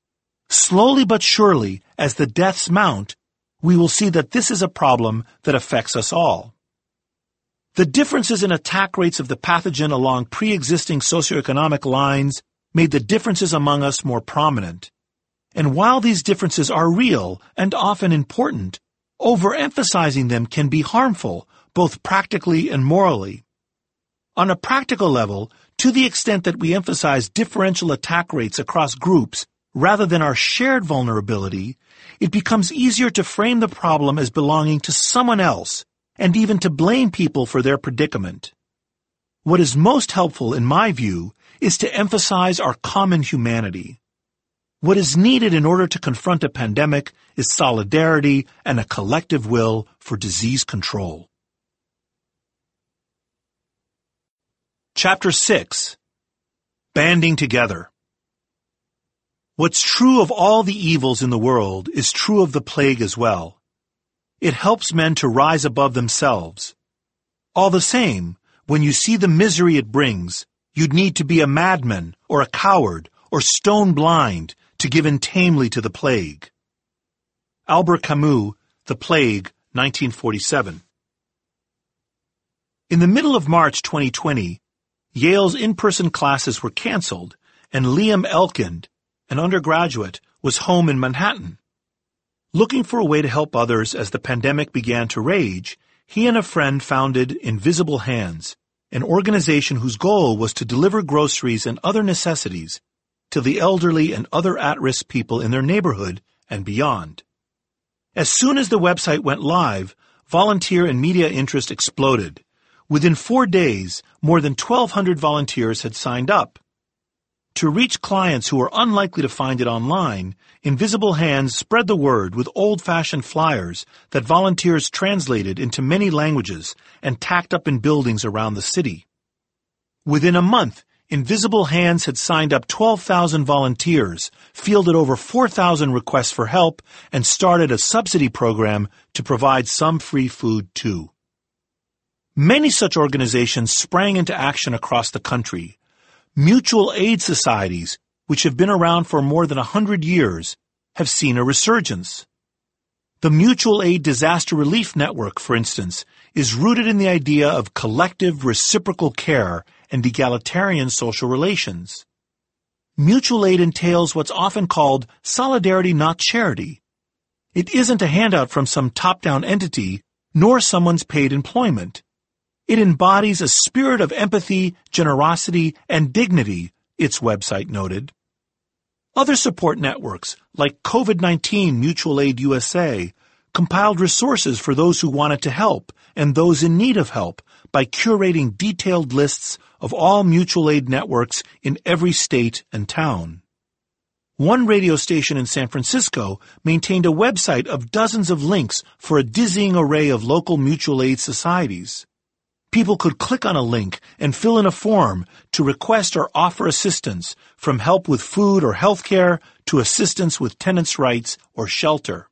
Slowly but surely, as the deaths mount, we will see that this is a problem that affects us all. The differences in attack rates of the pathogen along pre-existing socioeconomic lines made the differences among us more prominent. And while these differences are real and often important, overemphasizing them can be harmful, both practically and morally. On a practical level, to the extent that we emphasize differential attack rates across groups rather than our shared vulnerability, it becomes easier to frame the problem as belonging to someone else, and even to blame people for their predicament. What is most helpful, in my view, is to emphasize our common humanity. What is needed in order to confront a pandemic is solidarity and a collective will for disease control. Chapter 6. Banding Together. What's true of all the evils in the world is true of the plague as well. It helps men to rise above themselves. All the same, when you see the misery it brings, you'd need to be a madman or a coward or stone blind to give in tamely to the plague. Albert Camus, The Plague, 1947. In the middle of March 2020, Yale's in-person classes were canceled, and Liam Elkind, an undergraduate, was home in Manhattan. Looking for a way to help others as the pandemic began to rage, he and a friend founded Invisible Hands, an organization whose goal was to deliver groceries and other necessities to the elderly and other at-risk people in their neighborhood and beyond. As soon as the website went live, volunteer and media interest exploded. Within 4 days, more than 1,200 volunteers had signed up. To reach clients who were unlikely to find it online, Invisible Hands spread the word with old-fashioned flyers that volunteers translated into many languages and tacked up in buildings around the city. Within a month, Invisible Hands had signed up 12,000 volunteers, fielded over 4,000 requests for help, and started a subsidy program to provide some free food too. Many such organizations sprang into action across the country. Mutual aid societies, which have been around for more than 100 years, have seen a resurgence. The Mutual Aid Disaster Relief Network, for instance, is rooted in the idea of collective reciprocal care and egalitarian social relations. Mutual aid entails what's often called solidarity, not charity. It isn't a handout from some top-down entity, nor someone's paid employment. It embodies a spirit of empathy, generosity, and dignity, its website noted. Other support networks, like COVID-19 Mutual Aid USA, compiled resources for those who wanted to help and those in need of help by curating detailed lists of all mutual aid networks in every state and town. One radio station in San Francisco maintained a website of dozens of links for a dizzying array of local mutual aid societies. People could click on a link and fill in a form to request or offer assistance, from help with food or health care to assistance with tenants' rights or shelter.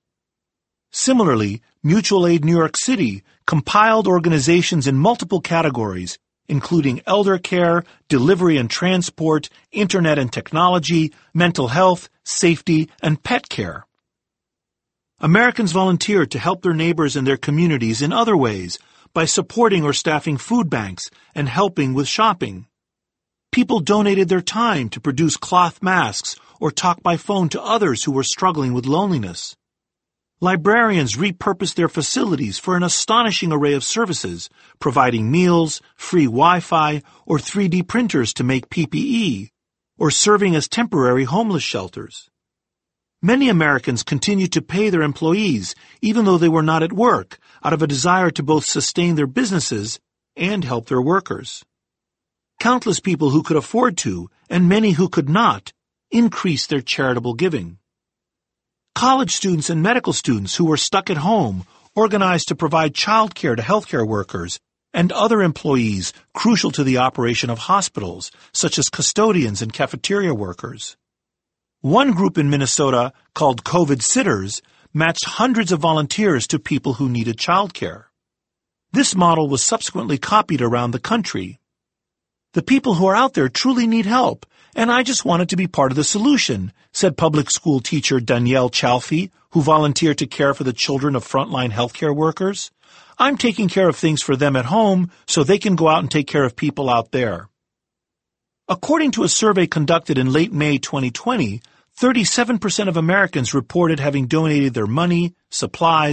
Similarly, Mutual Aid New York City compiled organizations in multiple categories including elder care, delivery and transport, internet and technology, mental health, safety, and pet care. Americans volunteered to help their neighbors and their communities in other ways by supporting or staffing food banks and helping with shopping. People donated their time to produce cloth masks or talk by phone to others who were struggling with loneliness. Librarians repurposed their facilities for an astonishing array of services, providing meals, free Wi-Fi, or 3D printers to make PPE, or serving as temporary homeless shelters. Many Americans continued to pay their employees, even though they were not at work, out of a desire to both sustain their businesses and help their workers. Countless people who could afford to, and many who could not, increased their charitable giving. College students and medical students who were stuck at home organized to provide child care to healthcare workers and other employees crucial to the operation of hospitals, such as custodians and cafeteria workers. One group in Minnesota, called COVID Sitters, matched hundreds of volunteers to people who needed child care. This model was subsequently copied around the country. The people who are out there truly need help, and I just wanted to be part of the solution, said public school teacher Danielle Chalfie, who volunteered to care for the children of frontline healthcare workers. I'm taking care of things for them at home so they can go out and take care of people out there. According to a survey conducted in late May 2020, 37% of Americans reported having donated their money, supplies,